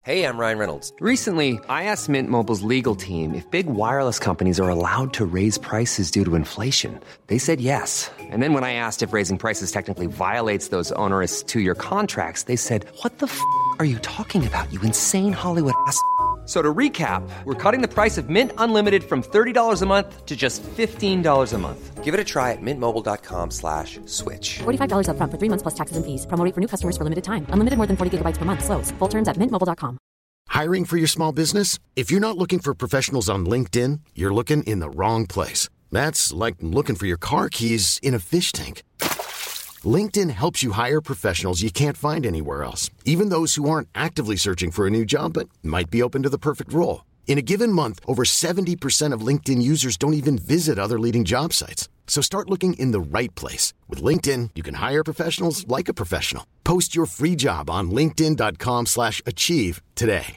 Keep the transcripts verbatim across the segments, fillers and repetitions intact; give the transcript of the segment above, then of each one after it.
Hey, I'm Ryan Reynolds. Recently, I asked Mint Mobile's legal team if big wireless companies are allowed to raise prices due to inflation. They said yes. And then when I asked if raising prices technically violates those onerous two-year contracts, they said, what the f*** are you talking about, you insane Hollywood ass f- So to recap, we're cutting the price of Mint Unlimited from thirty dollars a month to just fifteen dollars a month. Give it a try at mintmobile.com slash switch. forty-five dollars up front for three months plus taxes and fees. Promo rate for new customers for limited time. Unlimited more than forty gigabytes per month. Slows full terms at mint mobile dot com. Hiring for your small business? If you're not looking for professionals on LinkedIn, you're looking in the wrong place. That's like looking for your car keys in a fish tank. LinkedIn helps you hire professionals you can't find anywhere else, even those who aren't actively searching for a new job but might be open to the perfect role. In a given month, over seventy percent of LinkedIn users don't even visit other leading job sites. So start looking in the right place. With LinkedIn, you can hire professionals like a professional. Post your free job on linkedin.com slash achieve today.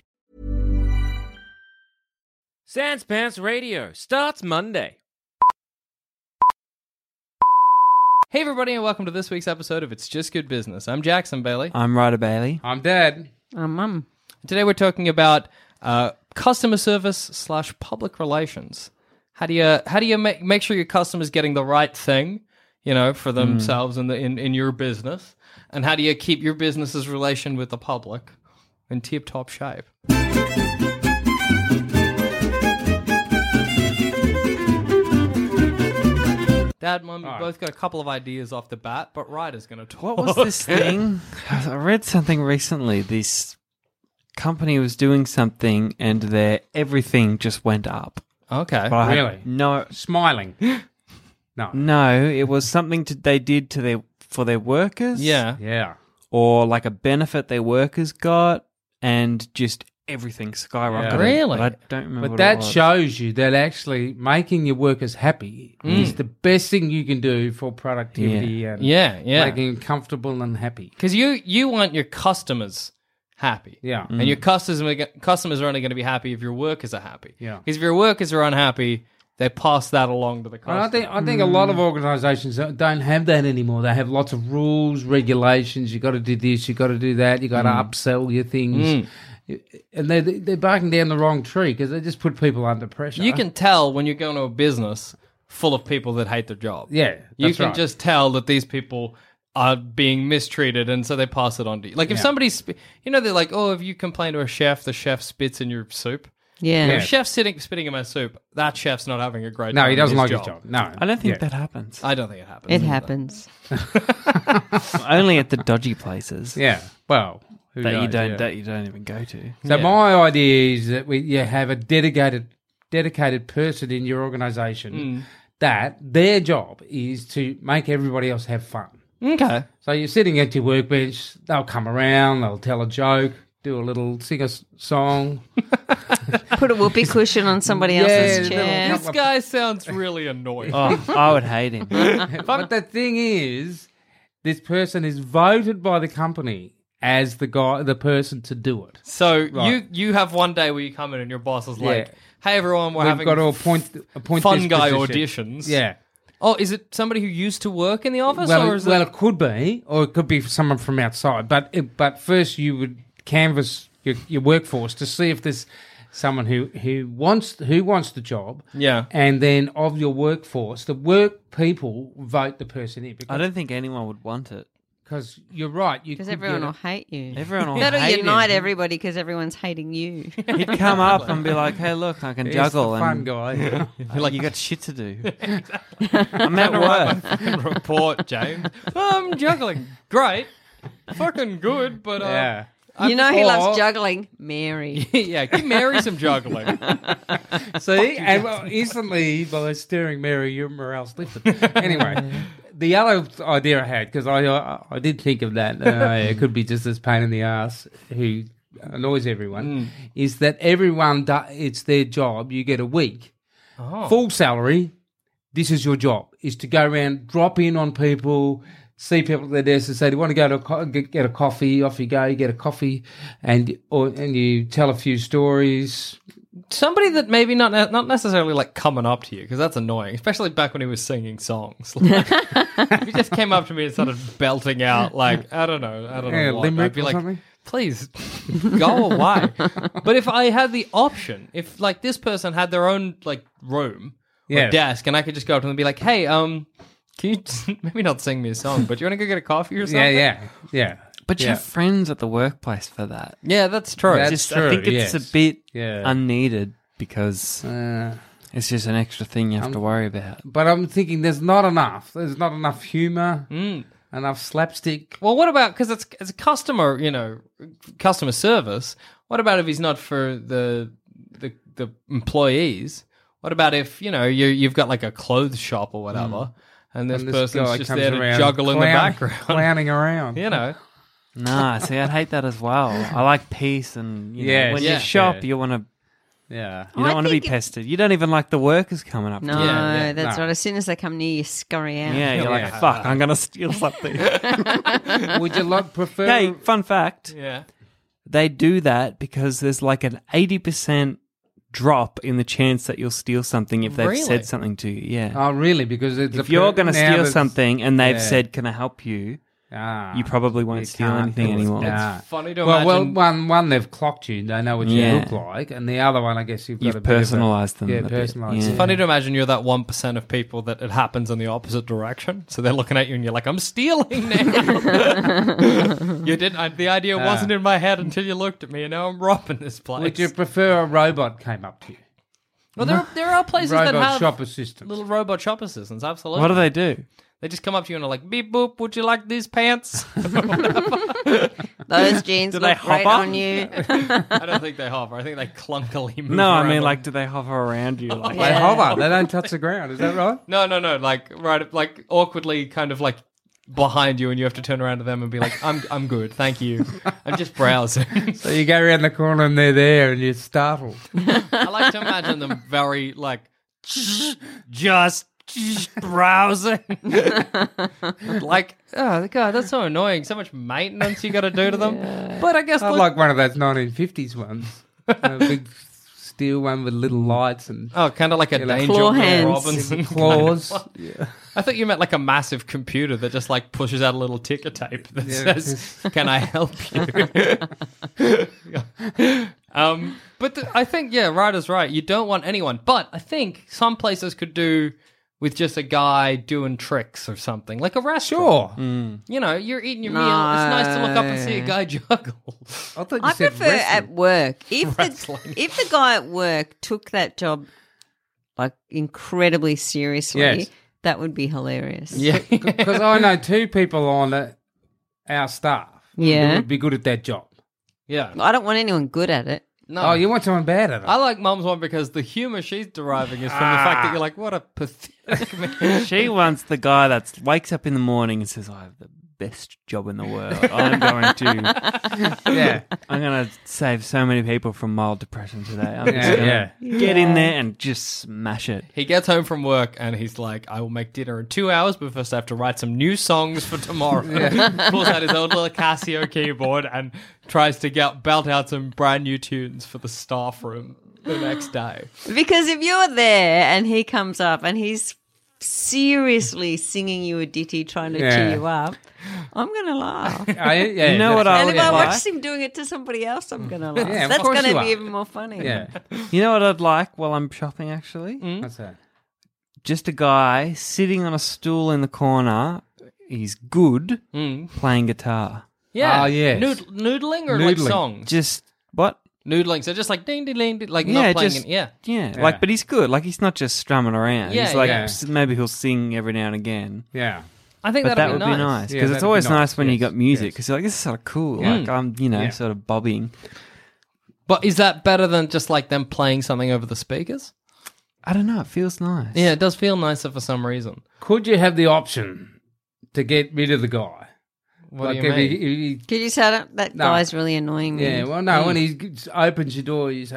Sans Pants Radio starts Monday. Hey everybody and welcome to this week's episode of It's Just Good Business. I'm Jackson Bailey. I'm Ryder Bailey. I'm Dad. I'm Mum. Today we're talking about uh, customer service slash public relations. How do you how do you make make sure your customer's getting the right thing, you know, for themselves mm. in the in, in your business, and how do you keep your business's relation with the public in tip top shape? Dad, Mum, you All right. both got a couple of ideas off the bat, but Ryder's going to talk. What was this thing? I read something recently. This company was doing something and their everything just went up. Okay. But I had Really? No, Smiling. No. no, it was something to, they did to their for their workers. Yeah. Yeah. Or like a benefit their workers got, and just everything skyrocketed. Yeah. Really? But I don't remember But what that it was. shows you that actually making your workers happy Mm. is the best thing you can do for productivity and Yeah, yeah. making them comfortable and happy. Because you, you want your customers happy. Yeah. And your customers customers are only going to be happy if your workers are happy. Yeah. Because if your workers are unhappy, they pass that along to the And customer. I think I think a lot of organisations don't have that anymore. They have lots of rules, regulations. You got to do this. You got to do that. You got to upsell your things, and they they're barking down the wrong tree because they just put people under pressure. You can tell when you're going to a business full of people that hate their job. Yeah, You that's can right. just tell that these people are being mistreated, and so they pass it on to you. Like if Yeah. somebody's, sp- you know, they're like, oh, if you complain to a chef, the chef spits in your soup. Yeah. If Yeah. a chef's sitting, spitting in my soup, that chef's not having a great No, time he in doesn't his like job. his job. No, I don't think Yeah. that happens. I don't think it happens. It either. happens. Only at the dodgy places Yeah, well, who that you knows, don't yeah. that you don't even go to. So Yeah. my idea is that we you have a dedicated dedicated person in your organisation Mm. that their job is to make everybody else have fun. Okay. So you're sitting at your workbench, they'll come around, they'll tell a joke, do a little sing a s- song. Put a whoopee cushion on somebody Yeah, else's little chair. couple This guy sounds really annoying. Oh, I would hate him. But the thing is, this person is voted by the company as the guy, the person to do it. So Right. you you have one day where you come in and your boss is Yeah. like, "Hey everyone, we're We've having got to appoint appoint fun this guy position. auditions." Yeah. Oh, is it somebody who used to work in the office, Well, or it, is well, it? it could be, or it could be someone from outside. But it, but first, you would canvass your, your workforce to see if there's someone who, who wants who wants the job. Yeah. And then of your workforce, the work people vote the person in. I Because don't think anyone would want it. because you're right. You Because could everyone get will a- hate you. Everyone will That'll hate unite him. everybody because everyone's hating you. He'd come up and be like, "Hey, look, I can He's juggle." the fun and guy. You're like, "You got shit to do." I'm at work. Fucking report, James. I'm juggling. Great. Fucking good, but uh, yeah. you know who Or- loves juggling? Mary. yeah, give Mary some juggling. See, and well, instantly by stirring Mary, your morale's lifted. Anyway, the other idea I had, because I, I I did think of that, uh, it could be just this pain in the ass who annoys everyone, is that everyone, do, it's their job, you get a week, full salary, this is your job, is to go around, drop in on people, see people at their desk and say, do you want to go to a co- get, get a coffee? Off you go, you get a coffee, and or and you tell a few stories. Somebody that maybe not ne- not necessarily like coming up to you, because that's annoying, especially back when he was singing songs. Like, if he just came up to me and started belting out like I don't know, I don't know, Yeah, what, limerick I'd be or like, something? please go away. But if I had the option, if like this person had their own like room or Yes. desk, and I could just go up to them and be like, "Hey, um, can you maybe not sing me a song, but do you want to go get a coffee or something?" Yeah, yeah, yeah. But you yeah. have friends at the workplace for that. Yeah, that's true. That's Just, true, I think it's yes. a bit Yeah. unneeded because Uh, it's just an extra thing you have to worry about. but I'm thinking there's not enough. There's not enough humour, Mm. enough slapstick. Well, what about because it's it's a customer, you know, customer service. What about if he's not for the the the employees? What about if you know you you've got like a clothes shop or whatever, and this, And this person's guy just comes there to around juggle in the clown- background, clowning around. you know? Nah, see, I'd hate that as well. I like peace, and you know, Yes, when yeah. you shop, yeah. you want to. Yeah. You don't I want to be think it- pestered. You don't even like the workers coming up. No, to you. Yeah, yeah, that's no. right. As soon as they come near you, scurry out. Yeah, you're like, Yeah. fuck, I'm gonna steal something. Would you like prefer? Hey, fun fact: Yeah. they do that because there's like an eighty percent drop in the chance that you'll steal something if they've Really? said something to you. Yeah. Oh, really? Because it's If a you're per- going to now steal that's- something and they've yeah. said, "Can I help you?" Ah, you probably won't you steal can't anything do it. anymore. Nah. Funny to Well, well, imagine. one one they've clocked you. They know what you Yeah. look like, and the other one, I guess you've got You've a bit of a- personalised them Yeah, a bit. personalised. Yeah. them. Funny to imagine you're that one percent of people that it happens in the opposite direction. So they're looking at you and you're like, "I'm stealing now." You didn't. I, the idea Ah. wasn't in my head until you looked at me, and now I'm robbing this place. Would you prefer a robot came up to you? Well, there, there are places Robot that have shop assistant. little robot shop assistants. Absolutely. What do they do? They just come up to you and are like, "Beep boop, would you like these pants?" Those jeans Do they look great hover? on you. I don't think they hover. I think they clunkily move. No, I around mean, them. like, do they hover around you? Like, They Yeah. hover. They don't touch the ground. Is that right? no, no, no. Like right, like awkwardly, kind of like behind you, and you have to turn around to them and be like, "I'm, I'm good, thank you. I'm just browsing." So you go around the corner and they're there, and you're startled. I like to imagine them very like just browsing. Like, oh god, that's so annoying. So much maintenance you got to do to them. But I guess I look- like one of those nineteen fifties ones, a big steel one with little lights and oh, kind of like a like Danger claw Will hands. Robinson claws. I thought you meant like a massive computer that just like pushes out a little ticker tape that Yeah. says, "Can I help you?" um, but th- I think yeah, Ryder's right. You don't want anyone, but I think some places could do with just a guy doing tricks or something, like a restaurant. Sure. You know, you're eating your meal. It's nice to look up and see a No. guy juggle. I thought you I said prefer wrestling. at work. If the, Wrestling. if the guy at work took that job like incredibly seriously, Yes. that would be hilarious. Yeah, Because I know two people on uh, our staff Yeah. who would be good at that job. yeah. I don't want anyone good at it. No, Oh, you want someone bad at it? I like Mum's one because the humour she's deriving is from the fact that you're like, what a pathetic man. she wants the guy that wakes up in the morning and says, "I have the best job in the world. I'm going to, yeah. I'm going to save so many people from mild depression today. I'm just Yeah, going yeah. to get in there and just smash it." He gets home from work and he's like, "I will make dinner in two hours, but first I have to write some new songs for tomorrow." Pulls out his old little Casio keyboard and tries to get belt out some brand new tunes for the staff room the next day. Because if you're there and he comes up and he's seriously singing you a ditty trying to Yeah. cheer you up, I'm going to laugh. I, yeah, You know what that's- And I if would I like? watch him doing it to somebody else, I'm going to laugh. Yeah, of That's course going you to are. be even more funny. Yeah. You know what I'd like while I'm shopping, actually? What's that? Just a guy sitting on a stool in the corner. He's good Mm. playing guitar. Yeah. Oh, yes. Nood- noodling or like Noodling. songs? Just, what? Noodling. So just like ding, ding, ding, ding, like Yeah, not playing just- it. Yeah. Yeah, Yeah. like, but he's good. Like, he's not just strumming around. Yeah, he's like, yeah. s- maybe he'll sing every now and again. Yeah. I think But that'd that be would nice. be nice Yeah, because it's that'd be always nice, nice when you yes, got music yes. because you're like, this is sort of cool. Yeah. Like, I'm, you know, Yeah. sort of bobbing. But is that better than just like them playing something over the speakers? I don't know. It feels nice. Yeah, it does feel nicer for some reason. Could you have the option to get rid of the guy? What like do you if mean? he, if he- Could you say that? That No. guy's really annoying me. yeah, well, no. When he g- opens your door, you say,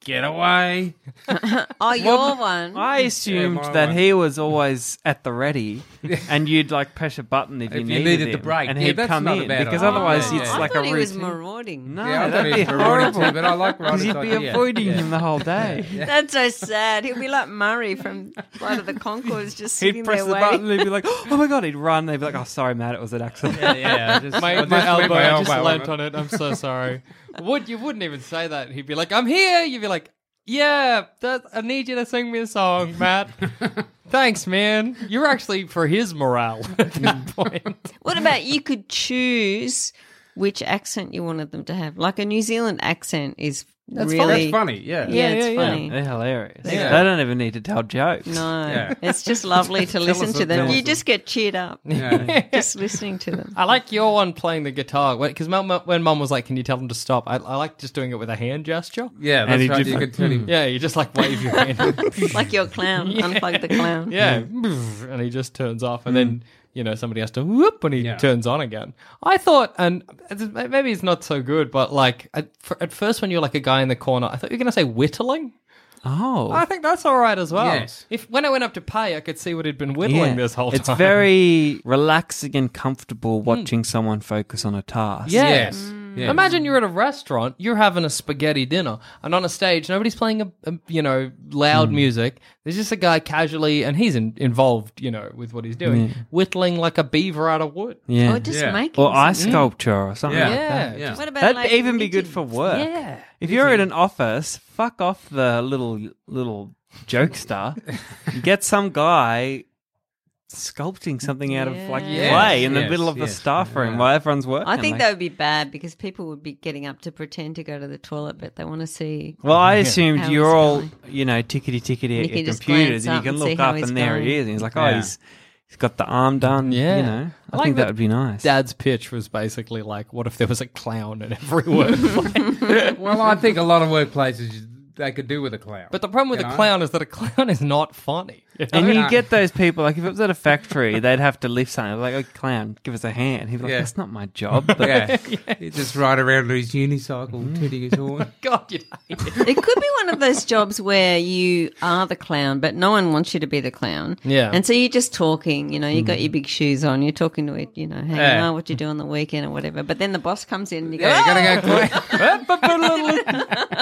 Get away. Oh, your one. I assumed my that one. he was always at the ready, and you'd like press a button if, If you you needed, needed him, the break. and Yeah, he'd that's come not a in bad because idea. otherwise Yeah, it's yeah. like I thought a he was routine. marauding. No, Yeah, I thought that'd he be was marauding horrible. too, but I like Because Ronnie's you'd be idea. avoiding Yeah. him the whole day. That's so sad. He'll be like Murray from Flight of the Conchords, just He'd sitting press there the waiting. button and he'd be like, "Oh my god!" He'd run. They'd be like, "Oh, sorry, Matt, it was an accident." Yeah, yeah. I just, I My, just my leant elbow, I just elbow leant on on it. I'm so sorry. Would you wouldn't even say that? He'd be like, "I'm here." You'd be like, "Yeah, that, I need you to sing me a song, Matt." Thanks, man. You're actually for his morale at that point. What about you could choose which accent you wanted them to have? Like a New Zealand accent is That's really funny. That's funny, yeah. Yeah, Yeah, it's yeah, yeah. funny. They're hilarious. Yeah. They don't even need to tell jokes. No, Yeah. it's just lovely to Tell listen us to a- them. tell You us a- just get cheered up Yeah. just listening to them. I like your one playing the guitar because when Mum was like, "Can you tell them to stop?" I, I like just doing it with a hand gesture. Yeah, And that's he right. just You like, can tell him. Yeah, you just like wave your hand. Like your clown, unplug the clown. Yeah, and he just turns off, and then you know somebody has to whoop when he Yeah. turns on again. I thought, and it's- maybe it's not so good, but like at, for, at first when you're like a guy in the corner, I thought you were going to say whittling. Oh, I think that's all right as well. Yes. If when I went up to pay, I could see what he'd been whittling this whole it's time. very relaxing and comfortable watching someone focus on a task. Yeah. Yes. yes. Imagine you're at a restaurant, you're having a spaghetti dinner, and on a stage, nobody's playing a, a you know loud music. There's just a guy casually, and he's in, involved, you know, with what he's doing, whittling like a beaver out of wood. Yeah. Or just Yeah. making Or ice something. sculpture or something Yeah. like Yeah. that. Yeah. What about That'd like even be knitting? good for work. Yeah. If you're in an office, fuck off the little little jokester. You get some guy sculpting something out of like Yeah. clay in the Yes, middle of the yes. staff room Yeah. while everyone's working. I think like- that would be bad because people would be getting up to pretend to go to the toilet, but they want to see. Well, I assumed How you're he's all, going. you know, tickety tickety You at can your just computers, glance and you up can and see look how up, he's and there he going. is, and he's like, oh, Yeah. he's he's got the arm done. Yeah. you know, I, I like think that that would be nice. Dad's pitch was basically like, what if there was a clown in every workplace? Well, I think a lot of workplaces they could do with a clown. But the problem with You a know? clown is that a clown is not funny. You know? And you Yeah. get those people, like if it was at a factory, they'd have to lift something. Like, oh, clown, give us a hand. He'd be like, Yeah. that's not my job. But yeah, he just ride around on his unicycle, tooting his horn. God, you hate it. It could be one of those jobs where you are the clown, but no one wants you to be the clown. Yeah. And so you're just talking, you know, you got your big shoes on, you're talking to it, you know, hanging Yeah. out, what you do on the weekend or whatever. But then the boss comes in and you go, Yeah, you "Oh!" gotta go clown.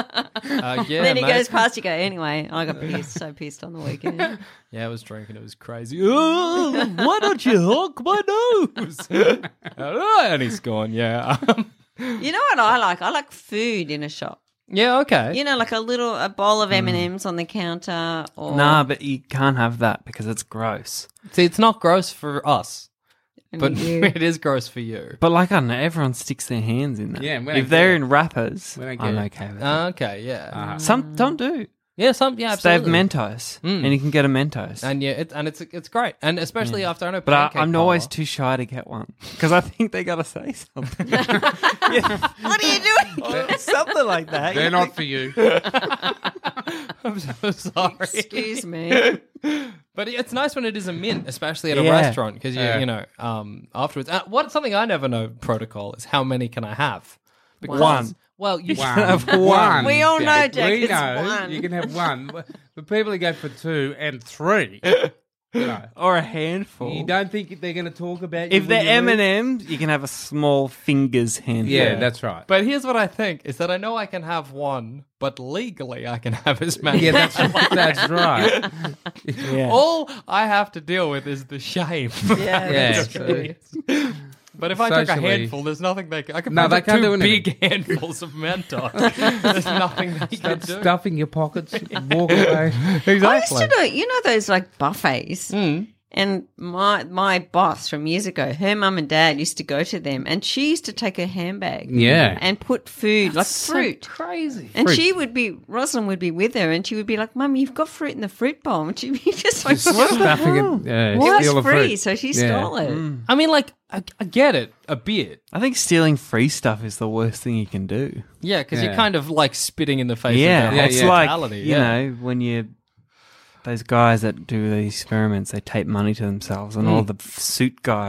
Uh, yeah, then he mate. goes past, you go, anyway, I got pissed, so pissed on the weekend. Yeah, I was drinking. It was crazy. Oh, why don't you honk my nose? and he's gone, yeah. You know what I like? I like food in a shop. yeah, okay. You know, like a little, a bowl of M and M's on the counter or... nah, but you can't have that because it's gross. See, it's not gross for us, and but you- it is gross for you. But like, I don't know, everyone sticks their hands in there. Yeah, we don't if they're care. in wrappers, We don't I'm care. okay with it. Uh, okay, yeah. Uh-huh. Some don't do. Yeah, some, yeah, They have absolutely. Mentos, Mm. and you can get a Mentos. And yeah, it, and it's it's great, and especially after I know. but I, pancake I'm always parlour- too shy to get one because I think they gotta say something. What are you doing? something like that. They're not for you. I'm so sorry. Excuse me. But it's nice when it is a mint, especially at a Yeah. restaurant, because you Yeah. you know um, afterwards. Uh, what something I never know protocol is how many can I have? Because, One. Well, you One. have one. We all know, Jack, We it's know one. you can have one, but but people who go for two and three, you know, or a handful. you don't think they're going to talk about you If they're when you M and leave? M's, you can have a small fingers handful. Yeah, that's right. But here's what I think: is that I know I can have one, but legally I can have as many. Yeah, that's that's right. Yeah. All I have to deal with is the shame. Yeah. Yeah, that's true. so- But if I took a Socially- handful, there's nothing they can. I can No, put they can't two do anything. big handfuls of Mentos. There's nothing they can Start do. stuffing your pockets, walk away. I used to do, you know, those like buffets. Hmm. And my my boss from years ago, her mum and dad used to go to them, and she used to take her handbag, Yeah. and put food like fruit. crazy. And Fruit. she would be, Rosalind would be with her, and she would be like, "Mum, you've got fruit in the fruit bowl," and she'd be just like, Stuffing it. Yeah, It was steal the free, fruit. so she Yeah. stole it. I mean, like, I, I get it a bit. I think stealing free stuff is the worst thing you can do. Yeah, because you're Yeah. kind of like spitting in the face Yeah, of their it's hospitality. like you yeah. know when you those guys that do these experiments, they tape money to themselves, and all the f- suit guys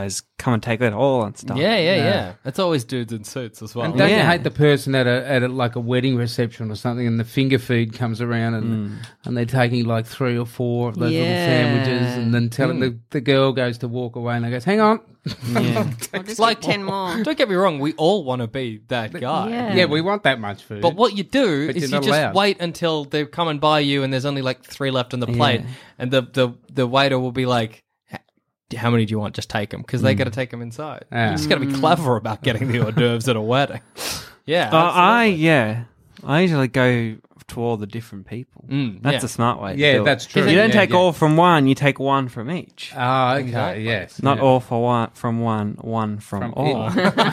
come and take it all and stuff. Yeah, yeah, yeah. It's always dudes in suits as well. And don't you Yeah. hate the person at a at a, like a wedding reception or something, and the finger food comes around, and and they're taking like three or four of those Yeah. little sandwiches, and then telling the the girl goes to walk away, and they goes, "Hang on." Yeah. I'll just like get ten more. Don't get me wrong, we all want to be that guy. Yeah. Yeah, we want that much food. But what you do But is you're you not just allowed. wait until they come and buy you, and there's only like three left on the plate, Yeah. and the, the, the waiter will be like, "How many do you want? Just take them," because they got to take them inside. Yeah. You just got to be clever about getting the hors d'oeuvres at a wedding. Yeah, Uh, I absolutely. yeah, I usually go to all the different people. Mm, that's yeah. a smart way. to Yeah, do it. that's true. You don't Yeah, take yeah. all from one; you take one from each. Ah, okay, Exactly. yes, Not yeah. all for one from one, one from, From all.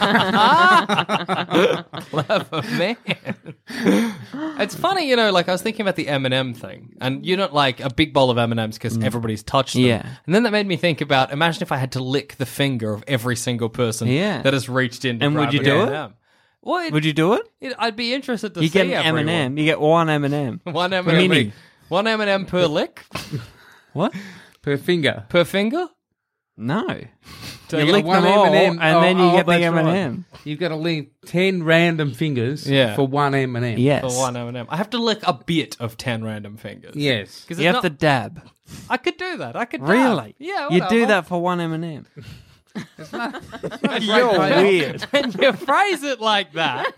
Clever man. It's funny, you know, like I was thinking about the M and M thing, and you don't like a big bowl of M and M's because everybody's touched them. Yeah. And then that made me think about, imagine if I had to lick the finger of every single person Yeah. that has reached in to And would grab you an do it? M and M. Well, it, Would you do it? it, I'd be interested to You see get an M everyone. and M. You get one M and M. One M and M. Mini. One M and M per lick? What? per finger. Per finger? No. So You you lick get them one all, M and M. and then you Oh, get the that's M and right. M. You've got to link ten random fingers Yeah. for one M and M. Yes. For one M and M. I have to lick a bit of ten random fingers. Yes. 'Cause You it's have not- to dab. I could do that. I could dab. Really? Yeah, You do whatever. that for one M and M. You're weird. When you phrase it like that,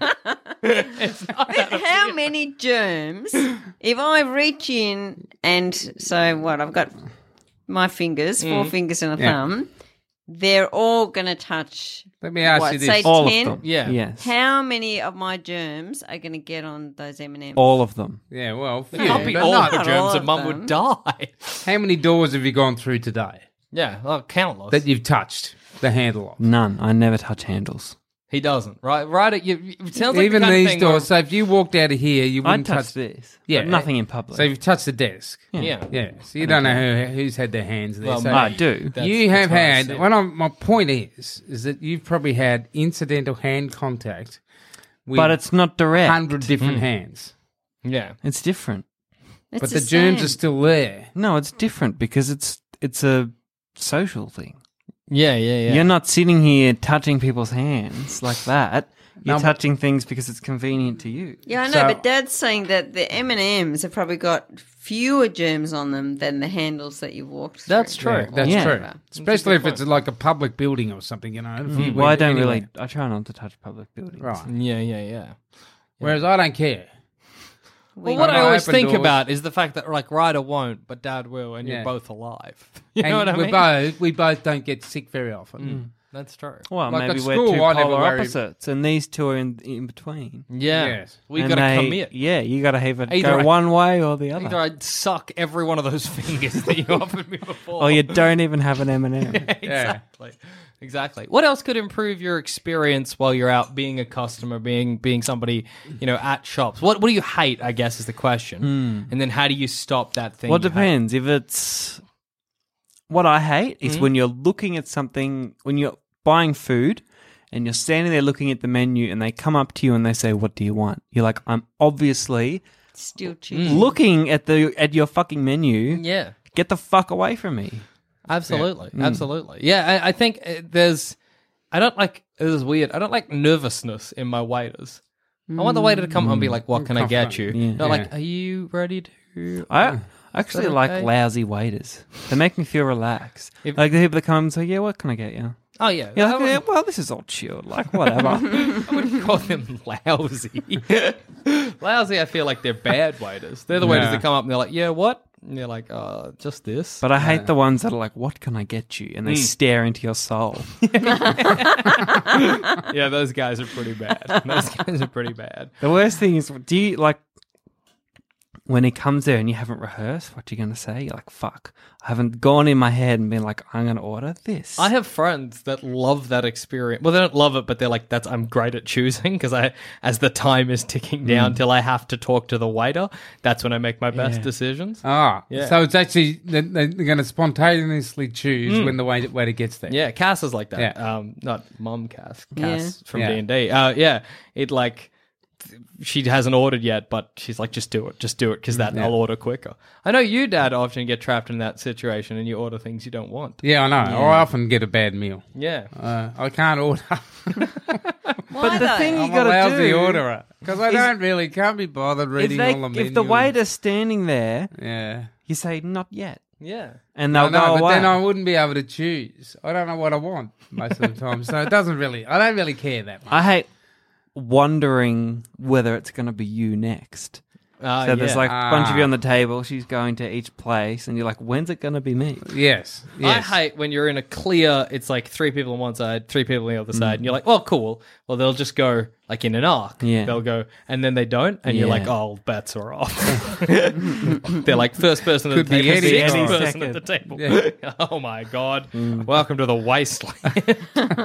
it's not that How many germs? If I reach in and so what? I've got my fingers, four fingers and a Yeah. thumb. They're all going to touch. Let me ask what, you this. say All ten? of them. Yeah. Yes. How many of my germs are going to get on those M and M's? All of them. Yeah, well, It can't be but all not- the not germs all and of mum them. would die. How many doors have you gone through today Yeah, well, countless. that you've touched the handle of? None. I never touch handles. he doesn't. Right, right. At, you, it sounds like Even the kind these of thing doors. So if you walked out of here, you I wouldn't touch touch. this. Yeah, but nothing in public. So you've touched the desk. Where, yeah. Yeah, so you don't know who, who's had their hands there. Well, so I do. That's- you that's have what I had. said. What I'm, my point is, is that you've probably had incidental hand contact with But it's not direct. hundred different hands. Yeah. It's different. It's But the, germs same. are still there. No, it's different because it's it's a social thing. Yeah, yeah, yeah. You're not sitting here touching people's hands like that. You're No, but- touching things because it's convenient to you. Yeah, I know, So- but Dad's saying that the M and M's have probably got fewer germs on them than the handles that you've walked through. That's true. Yeah, that's Yeah. true. Especially if it's like a public building or something, you know. if you Well, I went don't anywhere. really. I try not to touch public buildings. Right. Yeah, yeah, yeah. Whereas I don't care. Well, We- what I I always open think doors. about is the fact that like Ryder won't, but Dad will, and Yeah. you're both alive. You And know what I we mean? both we both don't get sick very often. Mm, that's true. Well, Like maybe at we're school, two I never polar worry- opposites, and these two are in in between. Yeah, Yes. we And got to they- commit. Yeah, you got to have it Either go I- one way or the other. Either I'd suck every one of those fingers that you offered me before, Or you don't even have an M and M. exactly, exactly. What else could improve your experience while you're out being a customer, being being somebody you know at shops? What what do you hate? I guess is the question. And then how do you stop that thing? Well, it you hate? depends. If it's what I hate is Mm-hmm. when you're looking at something, when you're buying food and you're standing there looking at the menu and they come up to you and they say, "What do you want?" You're like, "I'm obviously Still choosing. looking at the at your fucking menu. Yeah. Get the fuck away from me." Absolutely, absolutely. Yeah, I, I think uh, there's. I don't like. It is weird. I don't like nervousness in my waiters. I want the waiter to come and be like, "What can I get you?" Yeah. Not like, Yeah. "Are you ready to?" I I actually that like okay? lousy waiters. They make me feel relaxed. If- like the people that come and say, "Yeah, what can I get you?" Oh yeah, You're I like, yeah, wouldn't, well, this is all chilled. Like, whatever. I wouldn't call them lousy. Lousy. I feel like they're bad waiters. They're the waiters Yeah. that come up and they're like, "Yeah, what?" And you're like, "Uh, just this." But I hate the ones that are like, "What can I get you?" And they Mm. stare into your soul. yeah, those guys are pretty bad. Those guys are pretty bad. The worst thing is, do you like when he comes there and you haven't rehearsed what you're going to say? You're like, fuck, I haven't gone in my head and been like, I'm going to order this. I have friends that love that experience. Well, they don't love it, but they're like, "That's I'm great at choosing because I, as the time is ticking down till I have to talk to the waiter, that's when I make my best Yeah. decisions." Ah, Yeah. so it's actually they're, they're going to spontaneously choose when the waiter, waiter gets there. Yeah, Cass is like that. Yeah. Um, not Mum Cass, Cass Yeah. from Yeah. D and D. Uh, yeah, it like she hasn't ordered yet, but she's like, just do it, just do it, because that I'll order quicker. I know you, Dad, often get trapped in that situation and you order things you don't want. Yeah, I know. Or I often get a bad meal. Yeah. Uh, I can't order. Why But the though? thing you I'm a got to lousy do orderer because I don't really can't be bothered if, reading they, all the menu. if the waiter's standing there, yeah. you say not yet, Yeah. and I they'll know, go but away. then I wouldn't be able to choose. I don't know what I want most of the time, so it doesn't really. I don't really care that much. I hate wondering whether it's going to be you next. Uh, So there's yeah. like a bunch of you Ah. on the table. She's going to each place, and you're like, "When's it going to be me?" Yes, yes. I hate when you're in a clear, it's like three people on one side, three people on the other side, and you're like, oh, cool. Well, they'll just go like in an arc. Yeah. They'll go, and then they don't, and you're Yeah. like, oh, bets are off. They're like, first person at Could the be table, any sixth time. person Second. at the table. Yeah. Oh, my God. Welcome to the wasteland.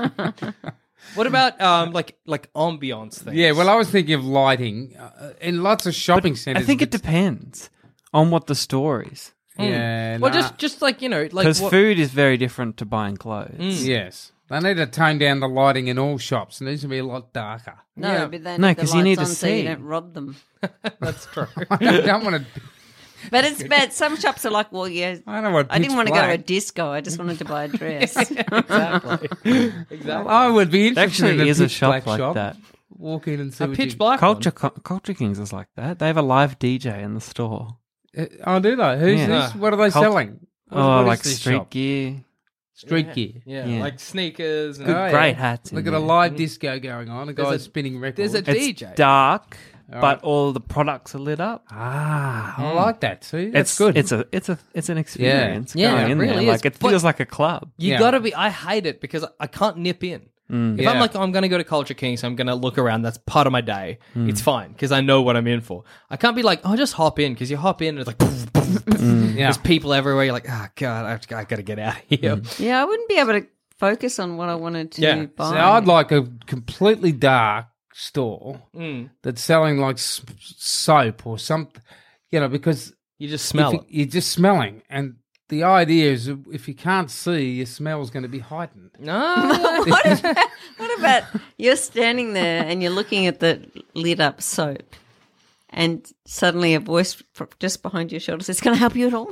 What about um like like ambiance things? Yeah, well, I was thinking of lighting uh, in lots of shopping I centres. think it but- depends on what the store is, Yeah, Well, nah. just just like, you know, like because what- food is very different to buying clothes. yes. They need to tone down the lighting in all shops. It needs to be a lot darker. No, Yeah. but they No, need the 'cause you need lights to on so you see. don't rob them. that's true. I don't, don't want to. But it's bad. Some shops are like, well, yeah, I don't know what. I didn't pitch want to go to a black- disco. I just wanted to buy a dress. exactly. Exactly. Well, I would be There interested in actually a is a pitch shop black like shop. that. Walk in and see A what pitch you- black Culture one. Co- Culture Kings is like that. They have a live D J in the store. Uh, oh, do they? Who's Yeah. this? What are they Cult- selling? What- oh, what is like this street shop? gear, Street gear. Yeah, Yeah. like sneakers. And good, Oh, yeah. great hats. in Look at a there. live disco going on. A There's guy's a- spinning records. there's a It's D J. dark, All but right. all the products are lit up. Ah, I like that. See, that's it's good. It's a it's a it's an experience. Yeah, going it in really there. is. Like it But- feels like a club. You Yeah. gotta be. I hate it because I can't nip in. If I'm Yeah. like, oh, I'm gonna go to Culture Kings, I'm gonna look around. That's part of my day. It's fine because I know what I'm in for. I can't be like, oh, just hop in because you hop in and it's like, poof, poof, poof. yeah. There's people everywhere. You're like, oh god, I, I gotta get out of here. Yeah, I wouldn't be able to focus on what I wanted to Yeah. buy. So I'd like a completely dark store Mm. that's selling like s- soap or something, you know, because You just smell if you, it. you're just smelling, and the idea is if you can't see, your smell's going to be heightened. No, what, about, what about you're standing there and you're looking at the lit up soap, and suddenly a voice fr- just behind your shoulder says, "Can I help you at all?"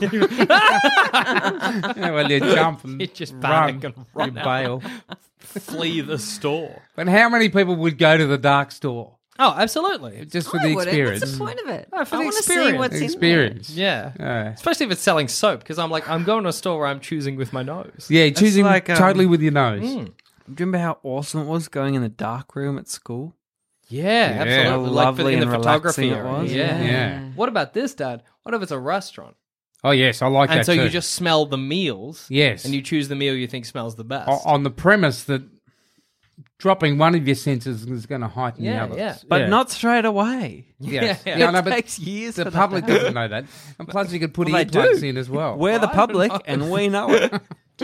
Yeah, well, you jump and You just run, panic and run you out. bail. flee the store. But how many people would go to the dark store Oh, absolutely. just for I the wouldn't. experience? What's the point of it? Oh, for I the want to see experience. what's The in experience. Yeah. Yeah. Especially if it's selling soap, because I'm like, I'm going to a store where I'm choosing with my nose. Yeah, choosing like, um, totally with your nose. Do you remember how awesome it was going in the dark room at school? Yeah, Yeah. absolutely. How like for, lovely in the and photography relaxing it area. was. Yeah. there. Yeah. What about this, Dad? What if it's a restaurant? Oh, yes, I like And that so too. you just smell the meals. Yes. And you choose the meal you think smells the best. O- on the premise that dropping one of your senses is going to heighten Yeah, the others. yeah. But not straight away. Yes. Yeah. Yeah, I know, It but takes years the for that public to happen. doesn't know that. And plus, you could put Well, they earplugs do. in as well. We're the I don't public, know. and we know it.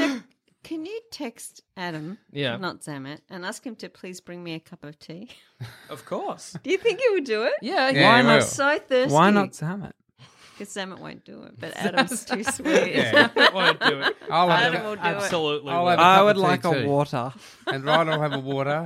Can you text Adam, Yeah. not Zamet, and ask him to please bring me a cup of tea? Of course. Do you think he would do it? Yeah. Yeah, Why he not? will. So thirsty. Why not Sam it? Because Zamet won't do it, but Adam's too sweet. Yeah. I won't do it. I'll have Adam a, will do Absolutely. I'll will. have a I cup would of tea like a too. water. and Ryan will have a water.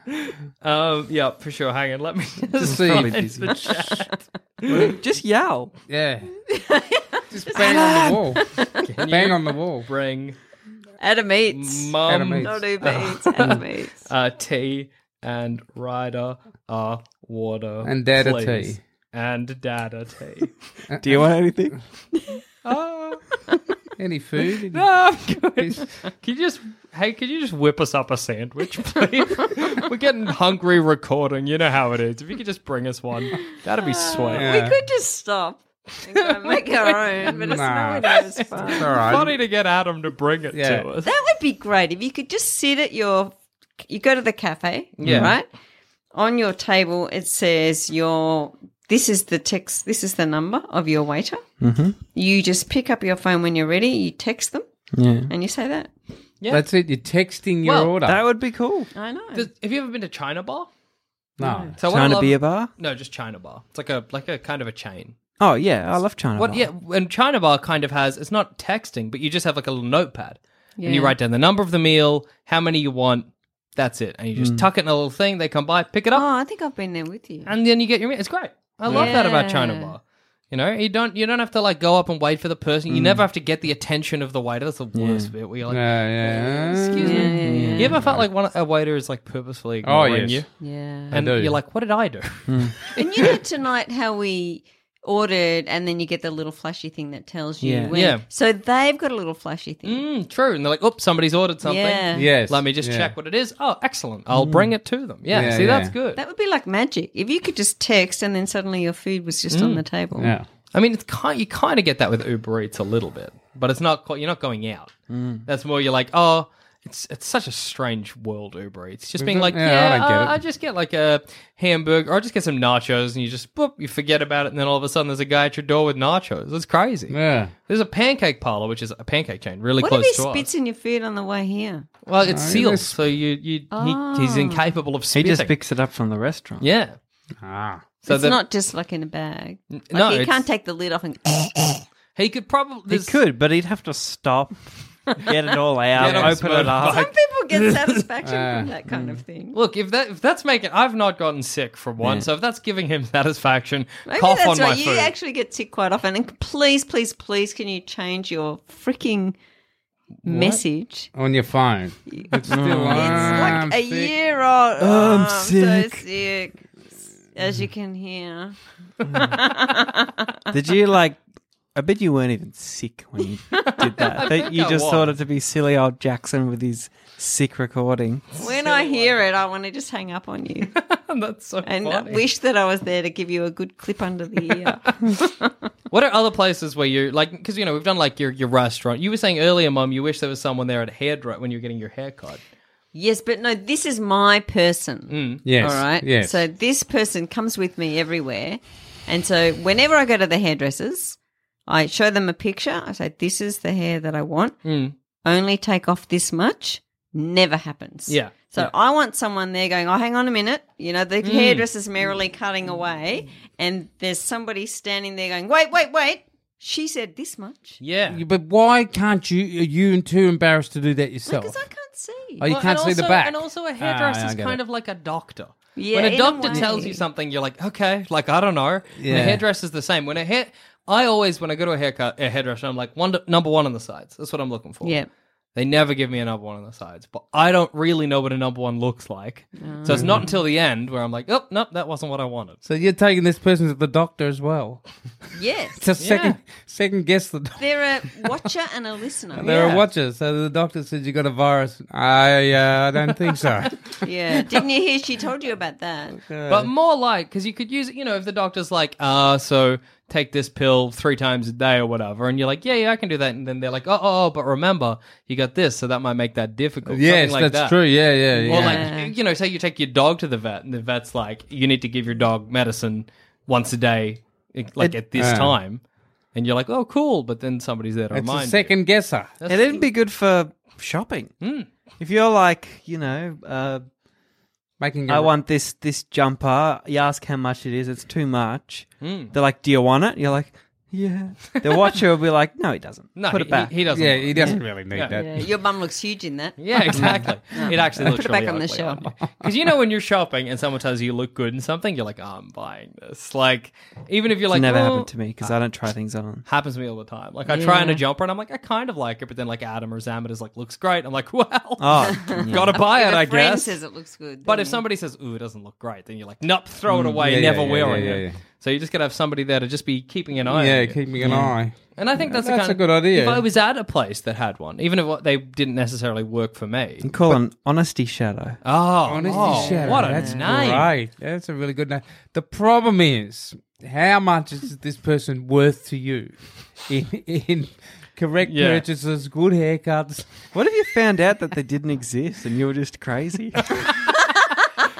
Um, yeah, for sure. Hang on. Let me just see. find Probably busy. the chat. Just yell. Yeah. Just bang on the wall. Can Bang you on the wall. bring Adam eats. mum Adam eats. Not Uber Eats. Adam eats. uh, tea and Ryder a water And Dad a please. tea. And Dad a tea. Do you want anything? Oh, Any food? Any- no, I'm good. Can you just, hey, could you just whip us up a sandwich, please? We're getting hungry recording. You know how it is. If you could just bring us one, that'd be sweet. Yeah. We could just stop and go and make our own, but it's Nah. not as fun. It's all right. Funny to get Adam to bring it Yeah. to us. That would be great if you could just sit at your. You go to the cafe, Yeah. right? On your table, it says your. This is the text. This is the number of your waiter. Mm-hmm. You just pick up your phone when you're ready. You text them, Yeah. and you say that. Yeah. That's it. You're texting your Well, order. That would be cool. I know. Does- have you ever been to China Bar? no. So what I China love- Beer Bar? No, just China Bar. It's like a like a kind of a chain. Oh, yeah. I love China What? Bar. Yeah, and China Bar kind of has. It's not texting, but you just have like a little notepad, and you Yeah. write down the number of the meal, how many you want, That's it. And you just tuck it in a little thing. They come by, pick it up, Oh, I think I've been there with you. and then you get your meal. It's great. I love that about China Yeah. Bar. You know, you don't you don't have to like go up and wait for the person. You never have to get the attention of the waiter. That's the worst bit. Where you're like, Yeah, yeah. excuse Yeah, me. yeah, yeah. You ever felt like one a waiter is like purposefully Oh, ignoring yes. you, Yeah. and do. you're like, what did I do? And you know tonight how we ordered and then you get the little flashy thing that tells you Yeah. when. Yeah. So they've got a little flashy thing. Mm, true. And they're like, oops, somebody's ordered something. Yeah. Yes. Let me just yeah. check what it is. Oh, excellent. I'll bring it to them. Yeah, Yeah, see, that's yeah. good. That would be like magic. If you could just text and then suddenly your food was just on the table. Yeah. I mean, it's kind you kind of get that with Uber Eats a little bit, but it's not quite, you're not going out. That's more you're like, oh, it's it's such a strange world, Uber Eats. Just being it? like, Yeah, yeah, I don't get uh, it. I just get like a hamburger or I just get some nachos and you just, boop, you forget about it and then all of a sudden there's a guy at your door with nachos. It's crazy. Yeah. There's a pancake parlor, which is a pancake chain, really What close if he to spits us. in your food on the way here? Well, it's Oh, sealed, yes. so you, you he, he's incapable of He spitting. just picks it up from the restaurant. Yeah. Ah. So it's the- not just like in a bag. Like no, you it's- can't take the lid off and He could probably... He there's- could, but he'd have to stop, get it all out, Get it open smooth. it up. some people get satisfaction Ah. from that kind of thing. Look, if that if that's making, I've not gotten sick for one, so if that's giving him satisfaction, Maybe cough that's on my right. You food. actually get sick quite often. And please, please, please, can you change your freaking message? On your phone. It's still It's I'm like a sick. year old. I'm Oh, I'm sick. so sick. As you can hear. Did you like? I bet you weren't even sick when you did that. That you I just was. thought it to be silly old Jackson with his sick recording. When I hear it, I want to just hang up on you That's so and funny. wish that I was there to give you a good clip under the ear. What are other places where you like? Because you know we've done like your your restaurant. You were saying earlier, Mum, you wish there was someone there at hairdress when you're getting your hair cut. Yes, but no, this is my person. Yes. All right. Yes. So this person comes with me everywhere. And so whenever I go to the hairdressers, I show them a picture. I say, this is the hair that I want. Mm. Only take off this much. Never happens. Yeah. So Yeah. I want someone there going, oh, hang on a minute. You know, the Mm. hairdresser's merrily cutting away. And there's somebody standing there going, wait, wait, wait. She said this much. Yeah. Yeah, But why can't you? Are you too embarrassed to do that yourself? Because I can't see. Oh, you Well, can't and see the also- back. And also, a Ah, hairdresser I is get kind it. of like a doctor. Yeah, when a in a doctor way. tells you something, you're like, okay, like I don't know. And Yeah. a hairdresser's the same. When a hair, I always when I go to a haircut, a hairdresser, I'm like one number one on the sides. That's what I'm looking for. Yeah. They never give me a number one on the sides, but I don't really know what a number one looks like. So it's not until the end where I'm like, oh, nope, that wasn't what I wanted. So you're taking this person to the doctor as well. Yes. To second second guess the doctor. They're a watcher and a listener. They're Yeah. a watcher. So the doctor says you got a virus. I uh, I don't think so. Yeah. Didn't you hear she told you about that? But more like, because you could use it, you know, if the doctor's like, uh, so take this pill three times a day or whatever, and you're like, yeah, yeah, I can do that. And then they're like, oh, oh, oh but remember, you got this, so that might make that difficult. Yes, Something like that's that. true. Yeah, yeah, yeah. Or Yeah. like, you know, say you take your dog to the vet, and the vet's like, you need to give your dog medicine once a day, like at this Yeah. time. And you're like, oh, cool. But then somebody's there to it's remind a you. second guesser. And it'd be good for shopping. If you're like, you know, uh, Making I a- want this this jumper. You ask how much it is. It's too much. Hmm. They're like, do you want it? You're like, yeah. The watcher will be like, no, he doesn't. No, Put he, it back. He, he doesn't. Yeah, want he it. doesn't really need Yeah. that. Yeah, your mum looks huge in that. Yeah, exactly. It actually looks Put it back really on the ugly shelf. Because you know when you're shopping and someone tells you you look good in something, you're like, oh, I'm buying this. Like, even if you're It's like, never oh, happened to me because I don't try things on. happens to me all the time. Like, I try on a Yeah. jumper and I'm like, I kind of like it, but then like Adam or Zamet is like, looks great. I'm like, well, Oh, gotta buy If it, a I friend guess. says it looks good. But then if somebody says, ooh, it doesn't look great, then you're like, nope, throw it away, Mm, yeah, never yeah, wearing yeah, it. yeah, yeah. So you just gotta have somebody there to just be keeping an eye Yeah, on you. keeping an eye. And I think that's, That's the kind a good idea. If I was at a place that had one, even if they didn't necessarily work for me. you call an honesty shadow. Oh, Honesty oh, Shadow. what a That's name. Right. That's a really good name. The problem is, how much is this person worth to you in, in correct Yeah. purchases, good haircuts? What if you found out that they didn't exist and you were just crazy?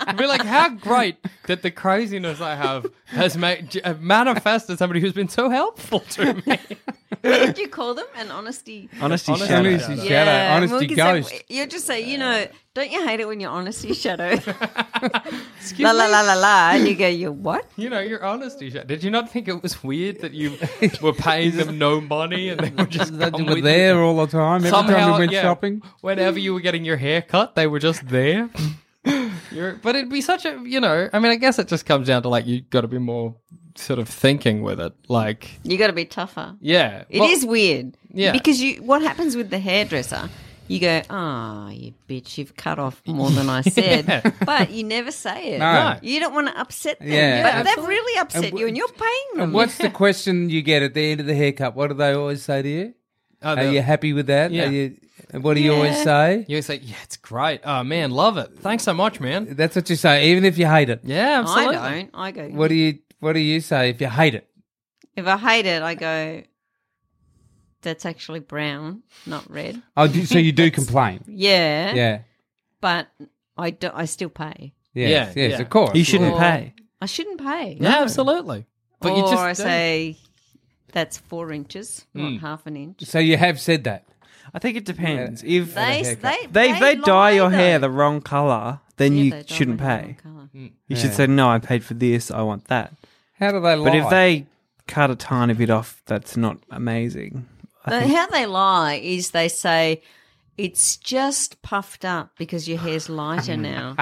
I'd be like, how great that the craziness I have has made uh, manifested somebody who's been so helpful to me. What did you call them? An honesty. Honesty, Honesty shadow. Honesty shadow. Honesty well, 'cause ghost. that- you just say, you know, don't you hate it when your honesty shadow? Excuse la la me? la la la. And you go, you what? You know, your honesty. Sh- Did you not think it was weird that you were paying them no money and they would just They come were with there you? all the time. Every Somehow, time we went yeah, shopping. Whenever you were getting your hair cut, they were just there. You're, but it'd be such a, you know, I mean, I guess it just comes down to like you got to be more sort of thinking with it. Like, You got to be tougher. yeah, It is well, weird. Yeah. Because you, what happens with the hairdresser? You go, oh, you bitch, you've cut off more than I said. Yeah. But you never say it. No. You don't want to upset them. Yeah, but they've absolutely. really upset And you and you're paying them. And what's the question you get at the end of the haircut? What do they always say to you? Oh, Are the- you happy with that? Yeah. Are you, and what do you always say? You say, yeah, it's great. Oh man, love it. Thanks so much, man. That's what you say, even if you hate it. Yeah, absolutely. I don't. I go, What do you What do you say if you hate it? if I hate it, I go, that's actually brown, not red. Oh, do- so you do complain? Yeah. Yeah. But I, do, I still pay. Yes, Yeah, yes, yeah. of course. You shouldn't Or- pay. I shouldn't pay. Yeah, absolutely. But or you just I don't. say, that's four inches, Mm. not half an inch. So you have said that. I think it depends. If They, haircut. they, they, they, they dye lie, your hair though. the wrong color, then Yeah, you they dye shouldn't my hair pay. the wrong colour. You should say, no, I paid for this, I want that. How do they lie? But if they cut a tiny bit off, that's not amazing. I The- think- how they lie is they say, it's just puffed up because your hair's lighter now.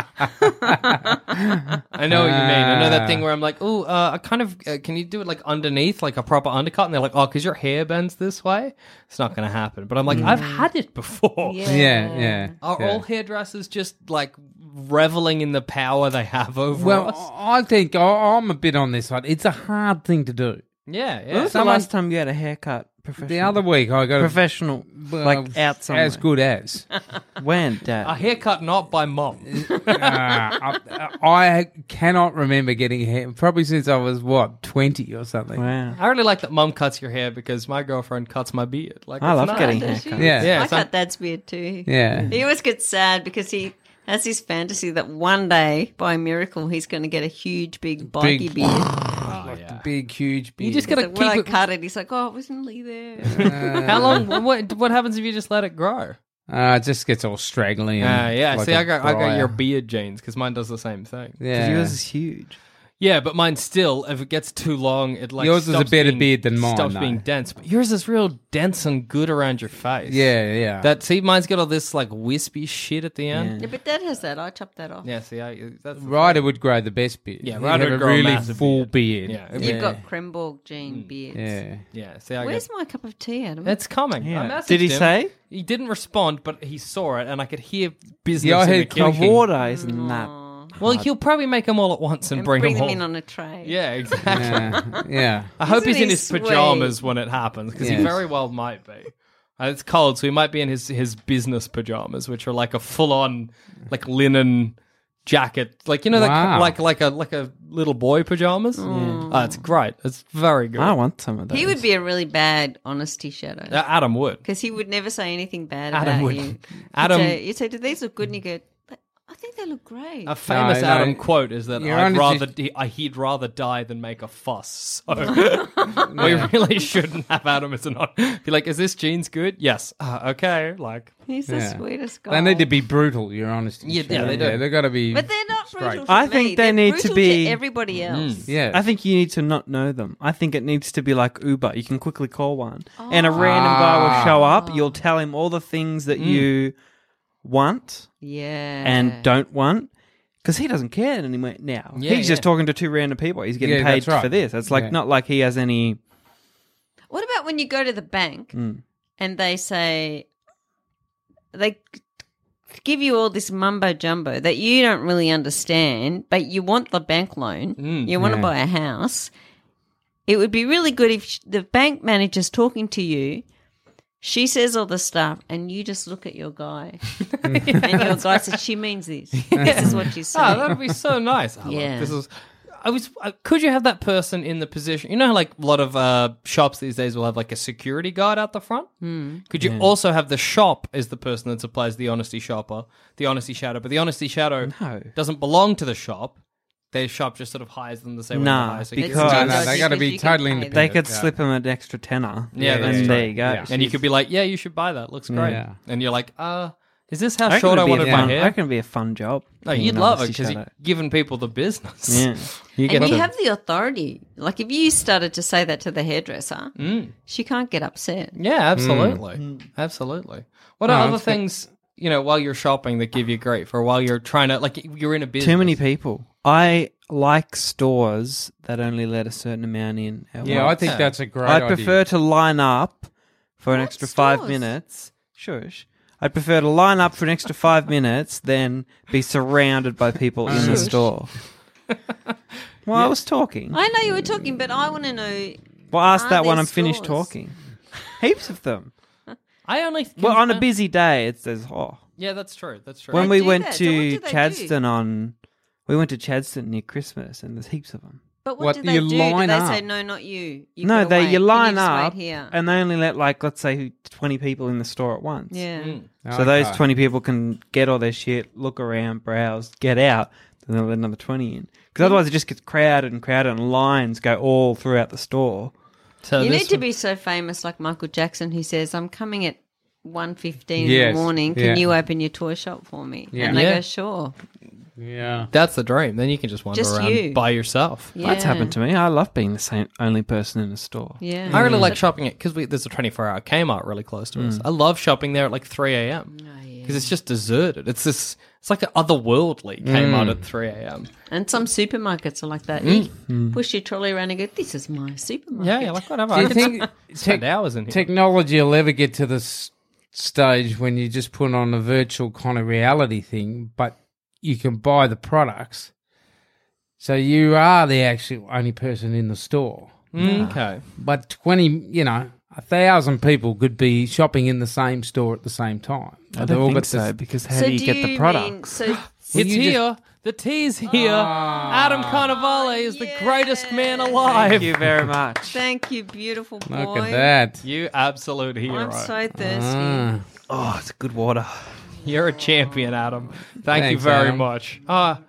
I know what you mean. I know that thing where I'm like, oh, uh, I kind of, uh, can you do it like underneath, like a proper undercut? And they're like, oh, because your hair bends this way, it's not going to happen. But I'm like, I've had it before. Yeah. Yeah, yeah. Are yeah. all hairdressers just like reveling in the power they have over Well, us? I think I- I'm a bit on this side. It's a hard thing to do. Yeah, When yeah. was the Someone- last time you had a haircut? Professional. The other week I got a professional, well, like out somewhere. as good as. When, Dad? A haircut not by mom. uh, I, I cannot remember getting hair probably since I was what twenty or something. Wow. I really like that mom cuts your hair because my girlfriend cuts my beard. Like I it's love nice. getting Does she? haircuts. Yeah. Yeah, I so- cut Dad's beard too. Yeah. He always gets sad because he has this fantasy that one day, by miracle, he's going to get a huge, big, bikey Big- beard. Oh, yeah. Big, huge beard. You just gotta So when I keep it. cut it, he's like, "Oh, wasn't Lee there?" How long? What, what happens if you just let it grow? Uh, it just gets all straggly. And Uh, yeah, like see, a I got I got briar. your beard genes because mine does the same thing. Because Yeah. yours is huge. Yeah, but mine still, if it gets too long, it like Yours is a stops better being- beard than mine, Stops though. being dense, but yours is real dense and good around your face. Yeah, yeah. That see, mine's got all this like wispy shit at the end. Yeah, but Dad has that. I chopped that off. Yeah, see, I, that's the Ryder would grow the best beard. Yeah, He'd Ryder have would a grow a really massive full beard. beard. Yeah, You've yeah. got Kremborg gene beards. Yeah. Yeah, see, I Where's get, my cup of tea, Adam? it's coming. Yeah. I messaged Did he him. say? He didn't respond, but he saw it, and I could hear business. Yeah, I in the heard The kitchen. clicking. water isn't that. Well, he'll probably make them all at once and, and bring, bring them them all. in on a tray. Yeah, exactly. Yeah. yeah. I hope Isn't he's in he his sweet? pajamas when it happens because he Yes. very well might be. Uh, it's cold, so he might be in his, his business pajamas, which are like a full on like linen jacket, like you know, Wow. that, like like a like a little boy pajamas. Oh, it's great. It's very good. I want some of those. He would be a really bad honesty shadow. Uh, Adam would. Because he would never say anything bad Adam about would. you. Adam- You'd say, you'd say, do these look good? And you go, "But I think they look great. A famous no. Adam quote is that You're I'd honestly- rather he, uh, he'd rather die than make a fuss. So we really shouldn't have Adam as an be like, is this jeans good? Yes. Uh, okay. Like, He's the Yeah. sweetest guy. They need to be brutal, you're honest. Yeah, yeah, they do. They've got to be. But they're not straight. brutal to I me. think they They're need to brutal be- everybody else. Yeah. I think you need to not know them. I think it needs to be like Uber. You can quickly call one, and a random guy will show up. You'll tell him all the things that you want Yeah. and don't want, because he doesn't care anymore now. Yeah, He's just yeah. talking to two random people. He's getting Yeah, paid that's right. for this. It's like Yeah. not like he has any. What about when you go to the bank Mm. and they say, they give you all this mumbo jumbo that you don't really understand, but you want the bank loan, Mm, you want to yeah. buy a house. It would be really good if sh- the bank manager's talking to you. She says all the stuff, and you just look at your guy, and your guy says, "She means this. This is what she's saying." oh, that'd be so nice. I love- Yeah. This is. I was. Uh, could you have that person in the position? You know, how, like a lot of uh, shops these days will have like a security guard out the front. Mm. Could you also have the shop as the person that supplies the honesty shopper, the honesty shadow? But the honesty shadow No. doesn't belong to the shop. Their shop just sort of hires them the same way. Nah, they hire security because- No, guards. no, they got to Because be you can totally pay them. independent. They could yeah. slip them an extra tenner. Yeah, that's and true. there you go. Yeah. And you could be like, "Yeah, you should buy that. Looks great." Yeah. And you're like, "Uh, is this how I reckon short I it'd be a wanted my fun- hair?" I reckon it'd be a fun job. No, being you'd an love it honesty because you're shadow. giving people the business. Yeah, you get And you to- have the authority. Like if you started to say that to the hairdresser, she can't get upset. Yeah, absolutely, absolutely. What are No, other it's good. things you know while you're shopping that give you grief, or while you're trying to like you're in a business? Too many people. I like stores that only let a certain amount in. at Yeah, I once. think that's a great I'd idea. prefer to line up for an What extra five stores? minutes. Shush. I'd prefer to line up for an extra five minutes than be surrounded by people in the Shush. store. Well, I was talking. I know you were talking, but I want to know. Well, ask Are that when there I'm finished stores? talking. Heaps of them. I only Well, on a busy day, it's there's oh. Yeah, that's true. That's true. When They we do went that. So what to do they do? Chadston on, we went to Chadston near Christmas, and there's heaps of them. But what, What, do they you do? line do they up? say no, not you? you no, gotta they wait. you Can line just wait up, here? and they only let like let's say twenty people in the store at once. Yeah. So those Okay. twenty people can get all their shit, look around, browse, get out, then they'll let another twenty in. Because otherwise it just gets crowded and crowded, and lines go all throughout the store. So You this need to would- be so famous like Michael Jackson, who says, "I'm coming at one fifteen in Yes, the morning. Can yeah. you open your toy shop for me?" Yeah. And they Yeah. go, "Sure." Yeah. That's the dream. Then you can just wander Just around you. by yourself. Yeah. That's happened to me. I love being the same only person in a store. Yeah. I really like shopping it because there's a twenty-four hour Kmart really close to us. I love shopping there at like three a.m. because it's just deserted. It's this. It's like an otherworldly Kmart at three a.m. And some supermarkets are like that. You push your trolley around and go, "This is my supermarket." Yeah, yeah, like whatever. Do I you could think spend tech- hours in here. technology will ever get to this stage when you just put on a virtual kind of reality thing, but you can buy the products, so you are the actual only person in the store? Mm, okay. But twenty, you know, a thousand people could be shopping in the same store at the same time. I They've all don't think got so, this- because how So do you get you the mean- products? so It's you just- here. The tea's here. Adam Carnivale is the greatest man alive. Thank you very much. thank you, beautiful boy. Look at that. You absolute hero. I'm so thirsty. Ah. Oh, it's good water. You're a champion, Adam. Thank you Thanks, very Adam. much. Ah,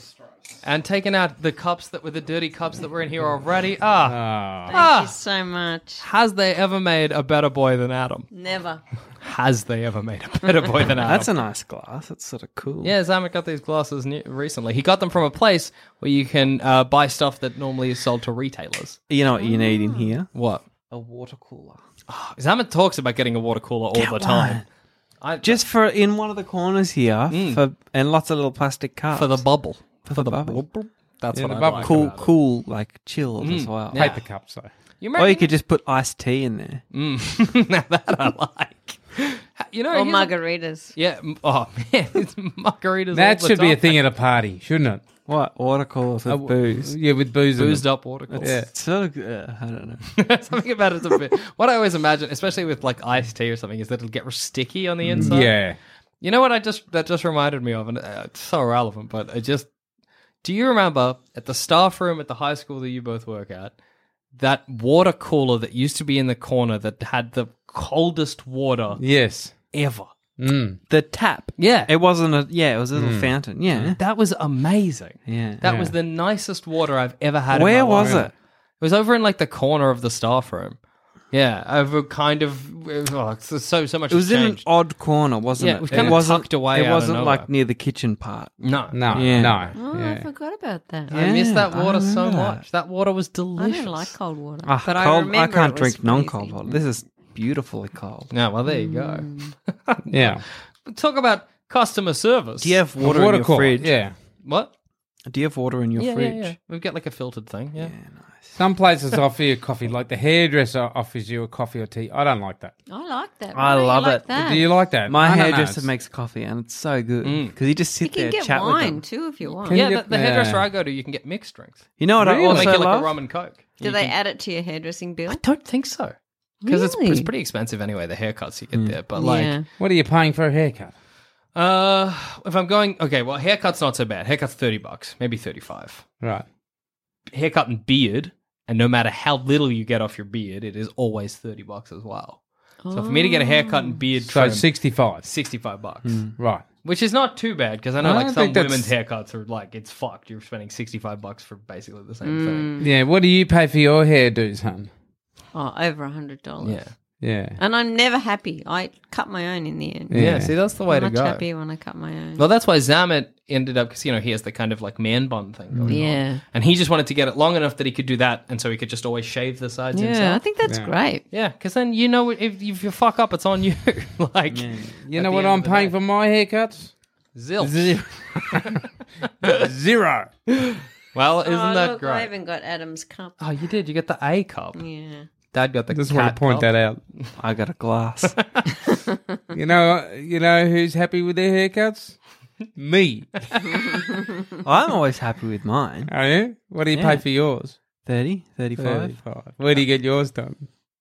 and taking out the cups that were the dirty cups that were in here already. Ah, Ah. Thank Ah. you so much. has they ever made a better boy than Adam? Never. Has they ever made a better boy than Adam? That's a nice glass. That's sort of cool. Yeah, Zamet got these glasses new- recently. He got them from a place where you can uh, buy stuff that normally is sold to retailers. You know what you need in here? What? A water cooler. Zamet talks about getting a water cooler all the time. one. I, Just for in one of the corners here, for and lots of little plastic cups for the bubble. For the bubble. bubble. That's Yeah, what the I bubble. like cool, about it. cool like chills as well. Yeah. Paper cups, though. You Or remember? you could just put iced tea in there. now that I like. You know, Or here's a- margaritas. Yeah. m- Oh man, it's margaritas. That all the should be a time. thing at a party, shouldn't it? What water coolers with Uh, booze? Yeah, with booze. in Boozed them. up water coolers. Yeah. It's sort of. Uh, I don't know. Something about it's a bit. What I always imagine, especially with like iced tea or something, is that it'll get sticky on the inside. Yeah. You know what? I just that just reminded me of, and uh, it's so irrelevant, but it just. Do you remember at the staff room at the high school that you both work at, that water cooler that used to be in the corner that had the coldest water Yes. ever? Mm. The tap. Yeah. It wasn't a. Yeah, it was a little fountain. Yeah. That was amazing. Yeah. That Yeah. was the nicest water I've ever had. Where in my was life. it? It was over in like the corner of the staff room. Yeah, over kind of oh, it's so so much. It was has in an changed. odd corner, wasn't Yeah, it? it was kind of wasn't, tucked away It out of wasn't nowhere. like near the kitchen part. No, No. Yeah. No. Oh, yeah. I forgot about that. I miss Yeah, that I water so remember much. That water was I delicious. don't like cold water. Ah, but I cold, remember can't it was drink non-cold freezing. water. This is beautifully cold. Yeah, well, there you go. Mm. Yeah. Talk about customer service. Do you have A water, in your cooler, fridge? Yeah. what? Do you have water in your yeah, fridge? yeah, yeah. We've got like a filtered thing. Yeah. Some places offer you coffee, like the hairdresser offers you a coffee or tea. I don't like that. I like that. I Why don't you love like it. That? Do you like that? My I don't know. hairdresser It's- makes coffee, and it's so good Mm. because you just You sit can there, get chat with wine them. too if you want. Can Yeah, you the, get- the hairdresser yeah. I go to, you can get mixed drinks. You know what Really? I also Make it like love? a rum and coke. Do You they can- add it to your hairdressing bill? I don't think so. Because it's, it's Really? pretty expensive anyway, the haircuts you get there. But like, yeah. What are you paying for a haircut? uh, if I'm going, okay, well, haircut's not so bad. Haircut's thirty bucks, maybe thirty-five. Right. haircut and beard, and no matter how little you get off your beard, it is always thirty bucks as well. So for me to get a haircut and beard So trim, sixty-five. sixty-five bucks. Right. Which is not too bad, because I know I like don't some think that's- women's haircuts are like, it's fucked. You're spending sixty-five bucks for basically the same thing. Yeah, what do you pay for your hairdos, hun? Oh, over a hundred dollars. Yeah. Yeah. And I'm never happy. I cut my own in the end. Yeah, see, that's the way I'm to much go. happy when I cut my own. Well, that's why Zamet ended up, because, you know, he has the kind of like man bun thing going Yeah. on. And he just wanted to get it long enough that he could do that, and so he could just always shave the sides yeah, himself. I think that's great. Yeah, because then you know if, if you fuck up, it's on you. like, You know what I'm paying for my haircuts? Zilch. Zero. Zero. Well, isn't oh, that look, great? I even got Adam's cup. Oh, you did. You got the A cup. Yeah. Dad got the Just cat want to point cup. that out. I got a glass. You know, you know who's happy with their haircuts? Me. I'm always happy with mine. Are you? What do you Yeah. pay for yours? thirty, thirty-five. thirty-five. Where do you get yours done?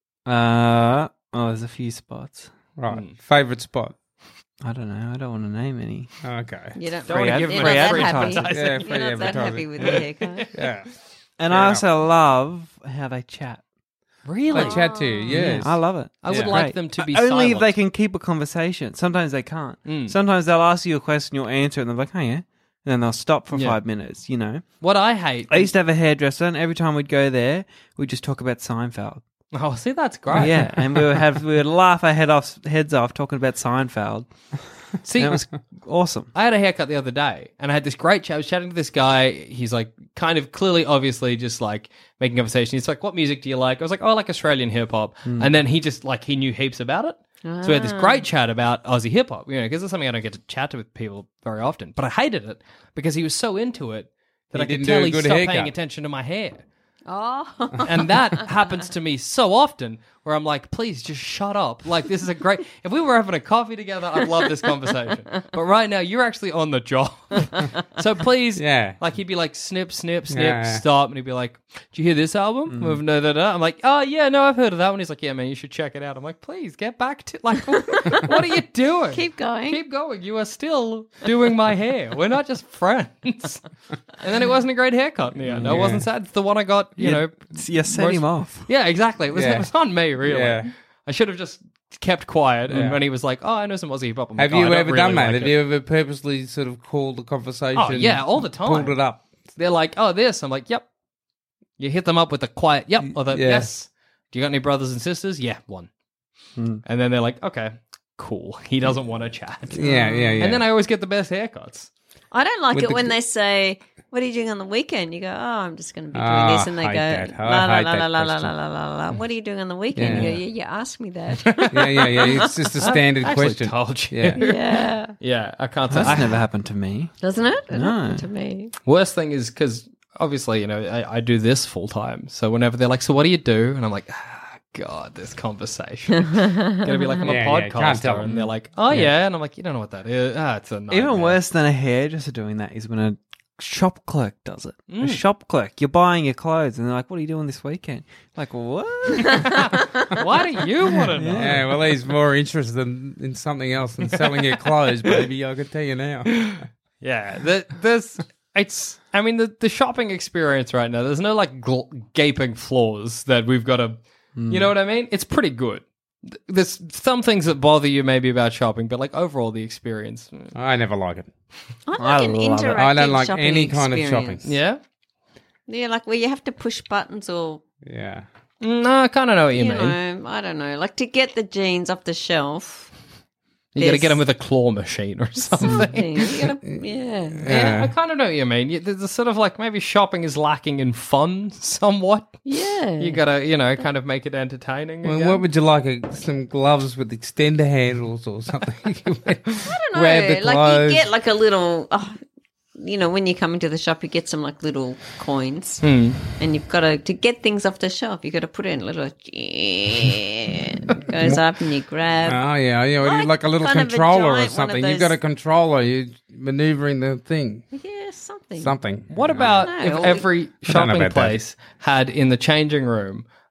Uh, oh, there's a few spots. Right. Favorite spot? I don't know. I don't want to name any. Okay. You don't, Don't wanna you're give not free that happy. advertising. Yeah, You're free not that advertising. happy with the haircut. Yeah. And Fair I also love how they chat. Really? They chat to you, yes. Yeah, I love it. I would Yeah. like Great. them to be Only silent. if they can keep a conversation. Sometimes they can't. Mm. Sometimes they'll ask you a question, you'll answer it, and they're like, oh, yeah. And then they'll stop for Yeah. five minutes, you know. What I hate. I used to have a hairdresser, and every time we'd go there, we'd just talk about Seinfeld. Oh, see, that's great. Yeah, and we would have we would laugh our head off, heads off talking about Seinfeld. See, And it was awesome. I had a haircut the other day, and I had this great chat. I was chatting to this guy. He's like, kind of clearly, obviously, just like making conversation. He's like, "What music do you like?" I was like, "Oh, I like Australian hip hop." And then he just like he knew heaps about it. So we had this great chat about Aussie hip hop, you know, because it's something I don't get to chat to with people very often. But I hated it because he was so into it that He I could didn't tell do a he good stopped haircut. paying attention to my hair. Oh. And that happens to me so often where I'm like, please just shut up. Like, this is a great... If we were having a coffee together, I'd love this conversation. But right now, you're actually on the job. So please, Yeah. like, he'd be like, snip, snip, snip, Yeah. stop. And he'd be like, do you hear this album? With no, da, da. I'm like, oh, yeah, no, I've heard of that one. He's like, yeah, man, you should check it out. I'm like, please, get back to... Like, what are you doing? Keep going. Keep going. You are still doing my hair. We're not just friends. And then it wasn't a great haircut in the end. I Yeah. wasn't sad. It's the one I got, you You- know... You set most- him off. Yeah, exactly. It was, Yeah. it was on me, really. Yeah. I should have just kept quiet. And Yeah. when he was like, "Oh, I know some Aussie hip hop," I'm Have like, "Oh, you I don't ever really done that? like Have it." you ever purposely sort of called the conversation? Oh, yeah, all the time. Pulled it up. They're like, "Oh, this." I'm like, "Yep." You hit them up with a quiet, "Yep," or the Yeah. "Yes." Do you got any brothers and sisters? Yeah, one. And then they're like, "Okay, cool." He doesn't want to chat. Yeah, yeah, yeah. And then I always get the best haircuts. I don't like With it the- when they say, "What are you doing on the weekend?" You go, "Oh, I'm just going to be doing Ah, this," and they hate go, that. I "La la hate la that la la la question. la la la." What are you doing on the weekend? Yeah. You go, "Yeah, you asked me that." yeah, yeah, yeah. It's just a standard I actually question. told you. Yeah. yeah, Yeah, I can't. That's I, never happened to me. doesn't it? It No. happened to me. Worst thing is because obviously, you know, I, I do this full time. So whenever they're like, "So what do you do?" And I'm like, ah, God, this conversation. Gonna be like, I'm Yeah, a yeah, can't tell podcaster. them. And they're like, oh, yeah. And I'm like, you don't know what that is. Ah, it's a nightmare. Even worse than a hairdresser doing that is when a shop clerk does it. Mm. A shop clerk, you're buying your clothes, and they're like, "What are you doing this weekend?" Like, what? Why do you want to know? Yeah, well, he's more interested in, in something else than selling your clothes, baby. I can tell you now. Yeah, the, there's, it's, I mean, the, the shopping experience right now, there's no like gl- gaping flaws that we've got to, you know what I mean? It's pretty good. Th- There's some things that bother you maybe about shopping, but like overall the experience, mm, I never like it. I like I an love it. interactive I don't like shopping any kind of experience. shopping. yeah. Yeah, like where you have to push buttons or, Yeah. No, I kind of know what you, you mean. know, I don't know, like to get the jeans off the shelf. You got to there's get them with a claw machine or something. Something. You gotta, yeah. Yeah, I kind of know what you mean. You- There's a sort of like maybe shopping is lacking in fun somewhat. Yeah. You got to, you know, kind of make it entertaining. Well, again. what would you like? A, some gloves with extender handles or something? I don't I don't know. Grab the Like clothes. you get like a little, oh, you know, when you come into the shop, you get some like little coins, Hmm. and you've got to to get things off the shelf. You got to put it in a little. It goes up and you grab. Oh, yeah, yeah. Well, Like like a little kind of a controller or giant one of something. You've those- got a controller. You're maneuvering the thing. Yeah, something. Something. What about I don't if know. every I don't know shopping about that. place had in the changing room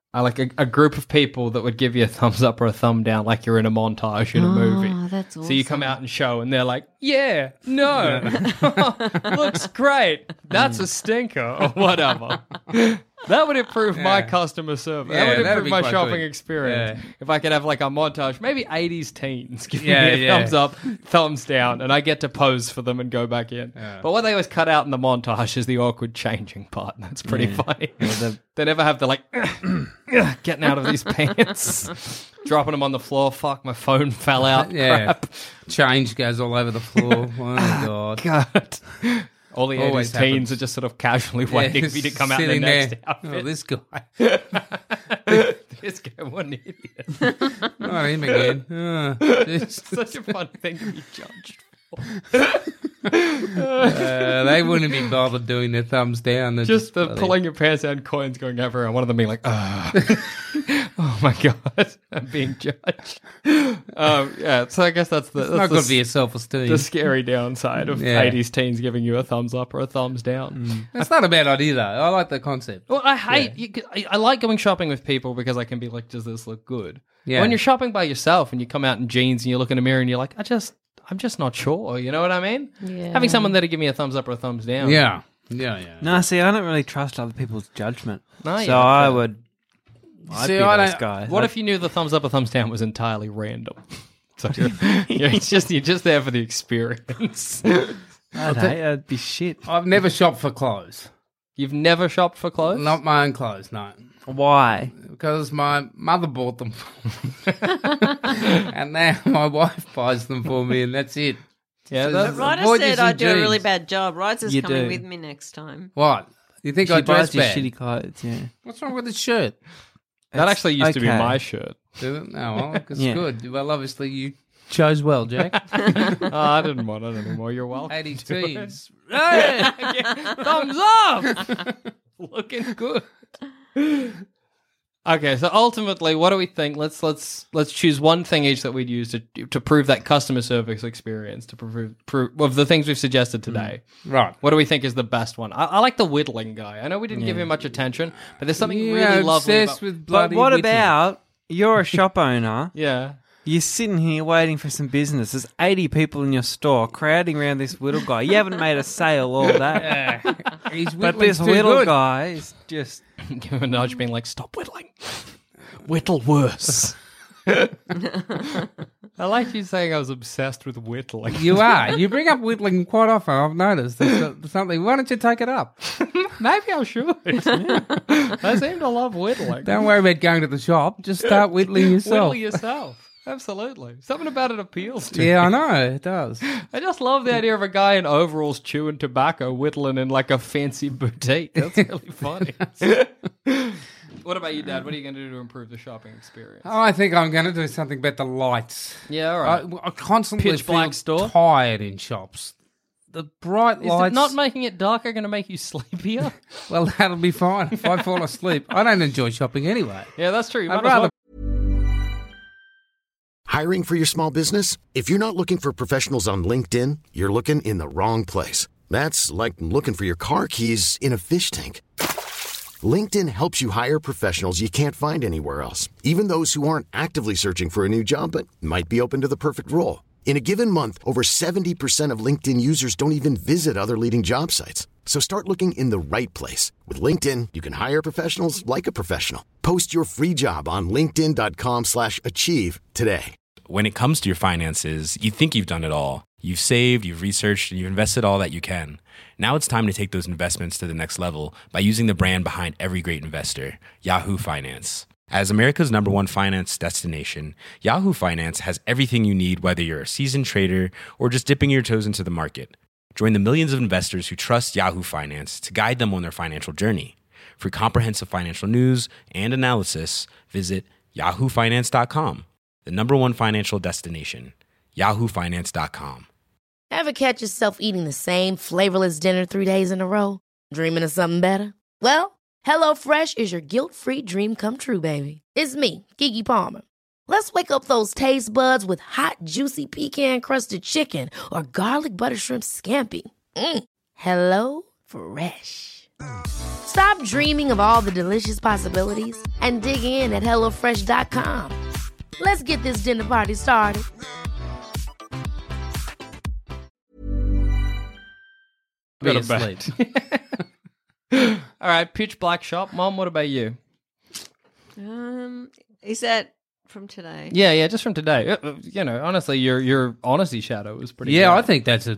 I like a, a group of people that would give you a thumbs up or a thumb down like you're in a montage in a movie. Oh, that's awesome. So you come out and show and they're like, yeah, no, looks great. That's a stinker or whatever. That would improve my customer service. Yeah, that would that'd improve be my quite shopping good. experience. Yeah. If I could have like a montage, maybe eighties teens giving Yeah, me a yeah. thumbs up, thumbs down, and I get to pose for them and go back in. But what they always cut out in the montage is the awkward changing part. That's pretty funny. They never have the like getting out of these pants, dropping them on the floor. Fuck, my phone fell out. Yeah. Crap. Change goes all over the floor. Oh, my God. God. All the Always eighties teens happens. are just sort of casually waiting for you to come out in the Sitting next there. outfit. Oh, this guy. This guy, what an idiot. Not him again. Oh, just, Such a fun thing to be judged for. uh, they wouldn't be bothered doing their thumbs down. They're Just the bloody- pulling your pants down, coins going everywhere. One of them being like, ah. Oh my God, I'm being judged. Um, yeah, so I guess that's the, It's that's not the, good for your self-esteem. the scary downside of Yeah. eighties teens giving you a thumbs up or a thumbs down. That's not a bad idea, though. I like the concept. Well, I hate. You, I, I like going shopping with people because I can be like, "Does this look good?" Yeah. When you're shopping by yourself and you come out in jeans and you look in a mirror and you're like, "I just, I'm just not sure." You know what I mean? Yeah. Having someone there to give me a thumbs up or a thumbs down. Yeah. Yeah, yeah. No, see, I don't really trust other people's judgment. No, so yeah, I fair. would. I'd See, be I those don't- guys. What I'd- if you knew the thumbs up or thumbs down was entirely random? So you're, you're it's just you're just there for the experience. I'd hate, that'd be shit. I've never shopped for clothes. You've never shopped for clothes? Not my own clothes, no. Why? Because my mother bought them. And now my wife buys them for me, and that's it. Yeah, So that's, Ryder Avoid said using I do a really jeans. bad job. Ryder's You coming do. with me next time. What? You think She I dress buys you bad? shitty clothes, yeah. What's wrong with this shirt? that actually used to be okay. my shirt. Did it? No, well, it's Yeah. good. Well, obviously you chose well, Jack. Oh, I didn't want it anymore. You're welcome. eighties to it. teens. Thumbs up! Looking good. Okay, so ultimately, what do we think? Let's let's let's choose one thing each that we'd use to to prove that customer service experience to prove, prove of the things we've suggested today. Right. What do we think is the best one? I, I like the whittling guy. I know we didn't give him much attention, but there's something Yeah, really lovely obsessed about. with But bloody what whittling. about you're a shop owner? Yeah. You're sitting here waiting for some business. There's eighty people in your store crowding around this little guy. You haven't made a sale all that. Yeah. He's But whittling's this too little good. guy is just... Give him a nudge, being like, "Stop whittling, whittle worse." I like you saying I was obsessed with whittling. You are. You bring up whittling quite often. I've noticed. There's something. Why don't you take it up? Maybe I should. I seem to love whittling. Don't worry about going to the shop. Just start whittling yourself. Whittle yourself. Absolutely. Something about it appeals to Yeah, I me. know. It does. I just love the idea of a guy in overalls chewing tobacco, whittling in like a fancy boutique. That's really funny. What about you, Dad? What are you going to do to improve the shopping experience? I think I'm going to do something about the lights. Yeah, all I, right. I constantly Pitch feel black store? tired in shops. The bright Is lights. it not making it darker going to make you sleepier? Well, that'll be fine if I fall asleep. I don't enjoy shopping anyway. Yeah, that's true. You I'd might as well- rather Hiring for your small business? If you're not looking for professionals on LinkedIn, you're looking in the wrong place. That's like looking for your car keys in a fish tank. LinkedIn helps you hire professionals you can't find anywhere else, even those who aren't actively searching for a new job but might be open to the perfect role. In a given month, over seventy percent of LinkedIn users don't even visit other leading job sites. So start looking in the right place. With LinkedIn, you can hire professionals like a professional. Post your free job on linkedin.com slash achieve today. When it comes to your finances, you think you've done it all. You've saved, you've researched, and you've invested all that you can. Now it's time to take those investments to the next level by using the brand behind every great investor, Yahoo Finance. As America's number one finance destination, Yahoo Finance has everything you need, whether you're a seasoned trader or just dipping your toes into the market. Join the millions of investors who trust Yahoo Finance to guide them on their financial journey. For comprehensive financial news and analysis, visit yahoo finance dot com, the number one financial destination, yahoo finance dot com. Ever catch yourself eating the same flavorless dinner three days in a row? Dreaming of something better? Well, HelloFresh is your guilt-free dream come true, baby. It's me, Keke Palmer. Let's wake up those taste buds with hot, juicy pecan-crusted chicken or garlic butter shrimp scampi. Mm. Hello Fresh. Stop dreaming of all the delicious possibilities and dig in at hello fresh dot com. Let's get this dinner party started. Go to Asleep. bed. All right, pitch black shop. Mom, what about you? Um, is that from today? Yeah, yeah, just from today. Uh, uh, You know, honestly, your your honesty shadow was pretty Yeah, good. I think that's a,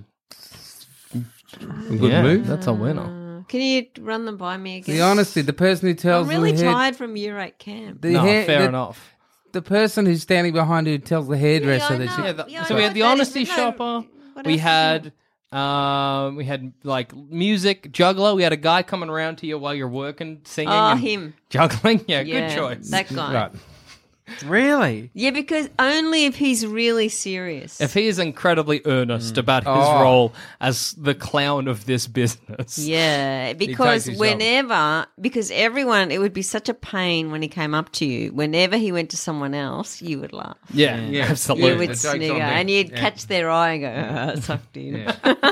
a good yeah, move. That's a winner. Uh, can you run them by me again? The honesty, the person who tells I'm really the hair, tired from year eight camp. the No, hair- fair the, enough. The person who's standing behind who tells the hairdresser I that know. she, Yeah, the, Yeah, I so we know had the that is- honesty no, shopper. what We else is had um we had like music juggler. We had a guy coming around to you while you're working, singing. Oh, and him. juggling. Yeah, Yeah, good choice. That guy. right. Really? Yeah, because only if he's really serious. If he is incredibly earnest about his Oh. role as the clown of this business. Yeah, because his job. whenever, because everyone, it would be such a pain when he came up to you. Whenever he went to someone else, you would laugh. Yeah, Yeah. absolutely. You would the joke's on snigger, them. and you'd Yeah. catch their eye and go, oh, sucked in.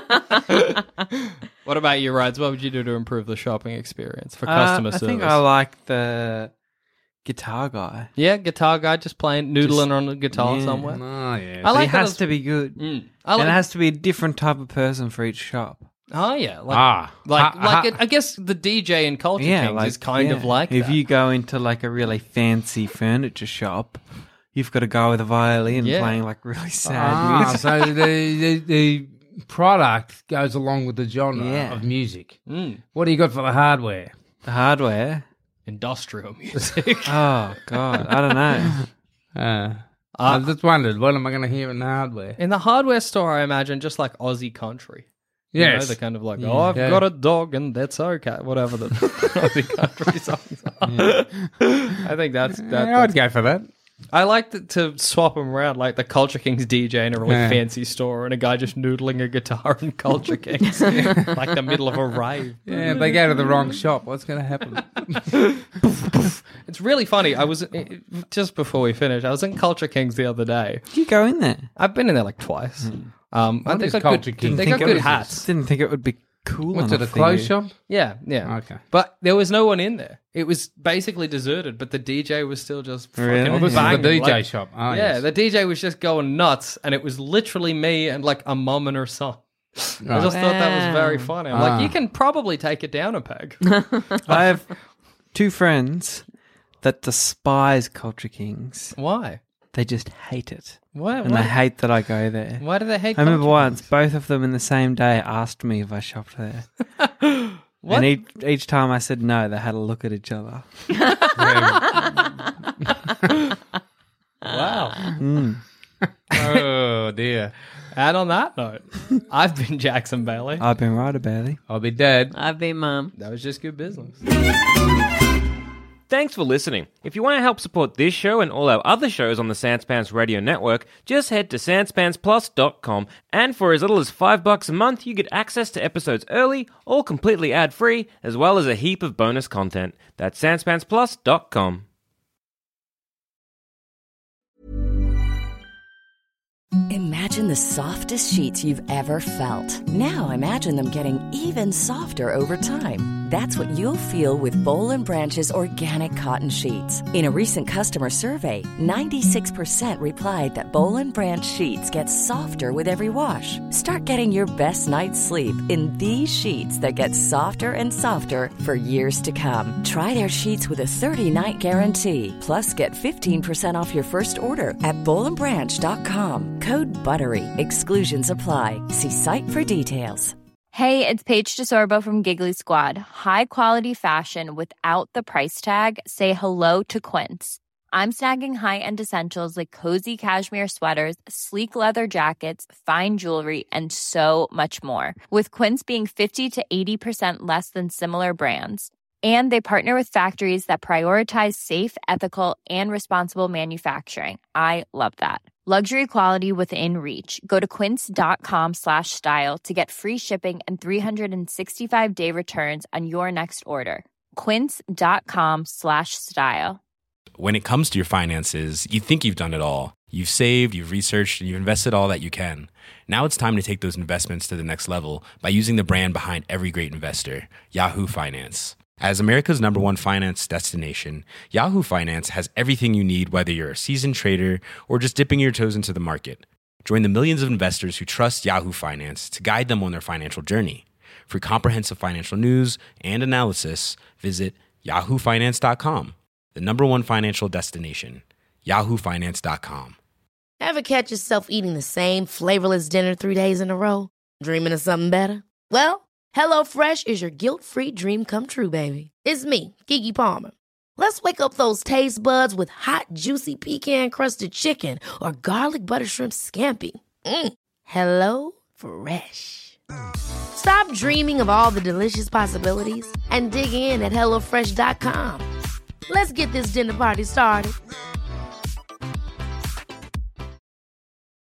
What about you, Rides? What would you do to improve the shopping experience for Uh, customer I service? think I like the guitar guy. yeah, guitar guy just playing, noodling Just- on a guitar yeah. somewhere. Oh, yeah. I But like he that has as- to be good. Mm. I And like, it has to be a different type of person for each shop. oh yeah, like Ah. like Ha- like ha- it, I guess the D J in Culture Yeah, Kings like is kind yeah. of like if that. you go into like a really fancy furniture shop, you've got a guy with a violin Yeah. playing like really sad Ah, music. so the, the the product goes along with the genre Yeah. of music. Mm. What do you got for the hardware? The hardware. industrial music. Oh God, I don't know. Uh, I just wondered, what am I going to hear in the hardware? In the hardware store, I imagine just like Aussie country. You know, Yes. they're kind of like, oh, I've Yeah. got a dog and that's okay. Whatever the Aussie country songs are. I think that's that. Yeah, that's I'd go for that. I like to, to swap them around, like the Culture Kings D J in a really Yeah. fancy store and a guy just noodling a guitar in Culture Kings, like the middle of a rave. Yeah, if they go to the wrong shop, what's going to happen? It's really funny. I was just before we finish. I was in Culture Kings the other day. Did you go in there? I've been in there like twice. Um, What they is got Culture good, Kings? They Think got it good was- hats. Didn't think it would be cool. What's it, a enough for clothes you. shop? Yeah, yeah. Okay. But there was no one in there. It was basically deserted, but the D J was still just fucking Really? Oh, this is banging. the D J like- shop. Oh, yeah, yes. the D J was just going nuts, and it was literally me and like a mum and her son. I just thought that was very Wow. funny. I'm Ah. like, you can probably take it down a peg. I have two friends that despise Culture Kings. Why? They just hate it. Why? And Why, they hate that I go there. why do they hate? I remember Culture once, both of them in the same day asked me if I shopped there. What? And each, each time I said no, they had a look at each other. Wow. Oh, dear. And on that note, I've been Jackson Bailey. I've been right about it. I'll be dead. I've been mum. That was just good business. Thanks for listening. If you want to help support this show and all our other shows on the Sanspants Radio Network, just head to sanspants plus dot com, and for as little as five bucks a month, you get access to episodes early, all completely ad-free, as well as a heap of bonus content. That's sanspants plus dot com. Imagine the softest sheets you've ever felt. Now imagine them getting even softer over time. That's what you'll feel with Boll and Branch's organic cotton sheets. In a recent customer survey, ninety-six percent replied that Boll and Branch sheets get softer with every wash. Start getting your best night's sleep in these sheets that get softer and softer for years to come. Try their sheets with a thirty-night guarantee. Plus, get fifteen percent off your first order at boll and branch dot com. Code BUTTERY. Exclusions apply. See site for details. Hey, it's Paige DeSorbo from Giggly Squad. High quality fashion without the price tag. Say hello to Quince. I'm snagging high-end essentials like cozy cashmere sweaters, sleek leather jackets, fine jewelry, and so much more. With Quince being fifty to eighty percent less than similar brands. And they partner with factories that prioritize safe, ethical, and responsible manufacturing. I love that. Luxury quality within reach. Go to quince.com slash style to get free shipping and three sixty-five day returns on your next order. Quince.com slash style. When it comes to your finances, you think you've done it all. You've saved, you've researched, and you've invested all that you can. Now it's time to take those investments to the next level by using the brand behind every great investor, Yahoo Finance. As America's number one finance destination, Yahoo Finance has everything you need, whether you're a seasoned trader or just dipping your toes into the market. Join the millions of investors who trust Yahoo Finance to guide them on their financial journey. For comprehensive financial news and analysis, visit yahoo finance dot com, the number one financial destination, yahoo finance dot com. Ever catch yourself eating the same flavorless dinner three days in a row? Dreaming of something better? Well, HelloFresh is your guilt-free dream come true, baby. It's me, Keke Palmer. Let's wake up those taste buds with hot, juicy pecan-crusted chicken or garlic butter shrimp scampi. Mm. Hello Fresh. Stop dreaming of all the delicious possibilities and dig in at hello fresh dot com. Let's get this dinner party started.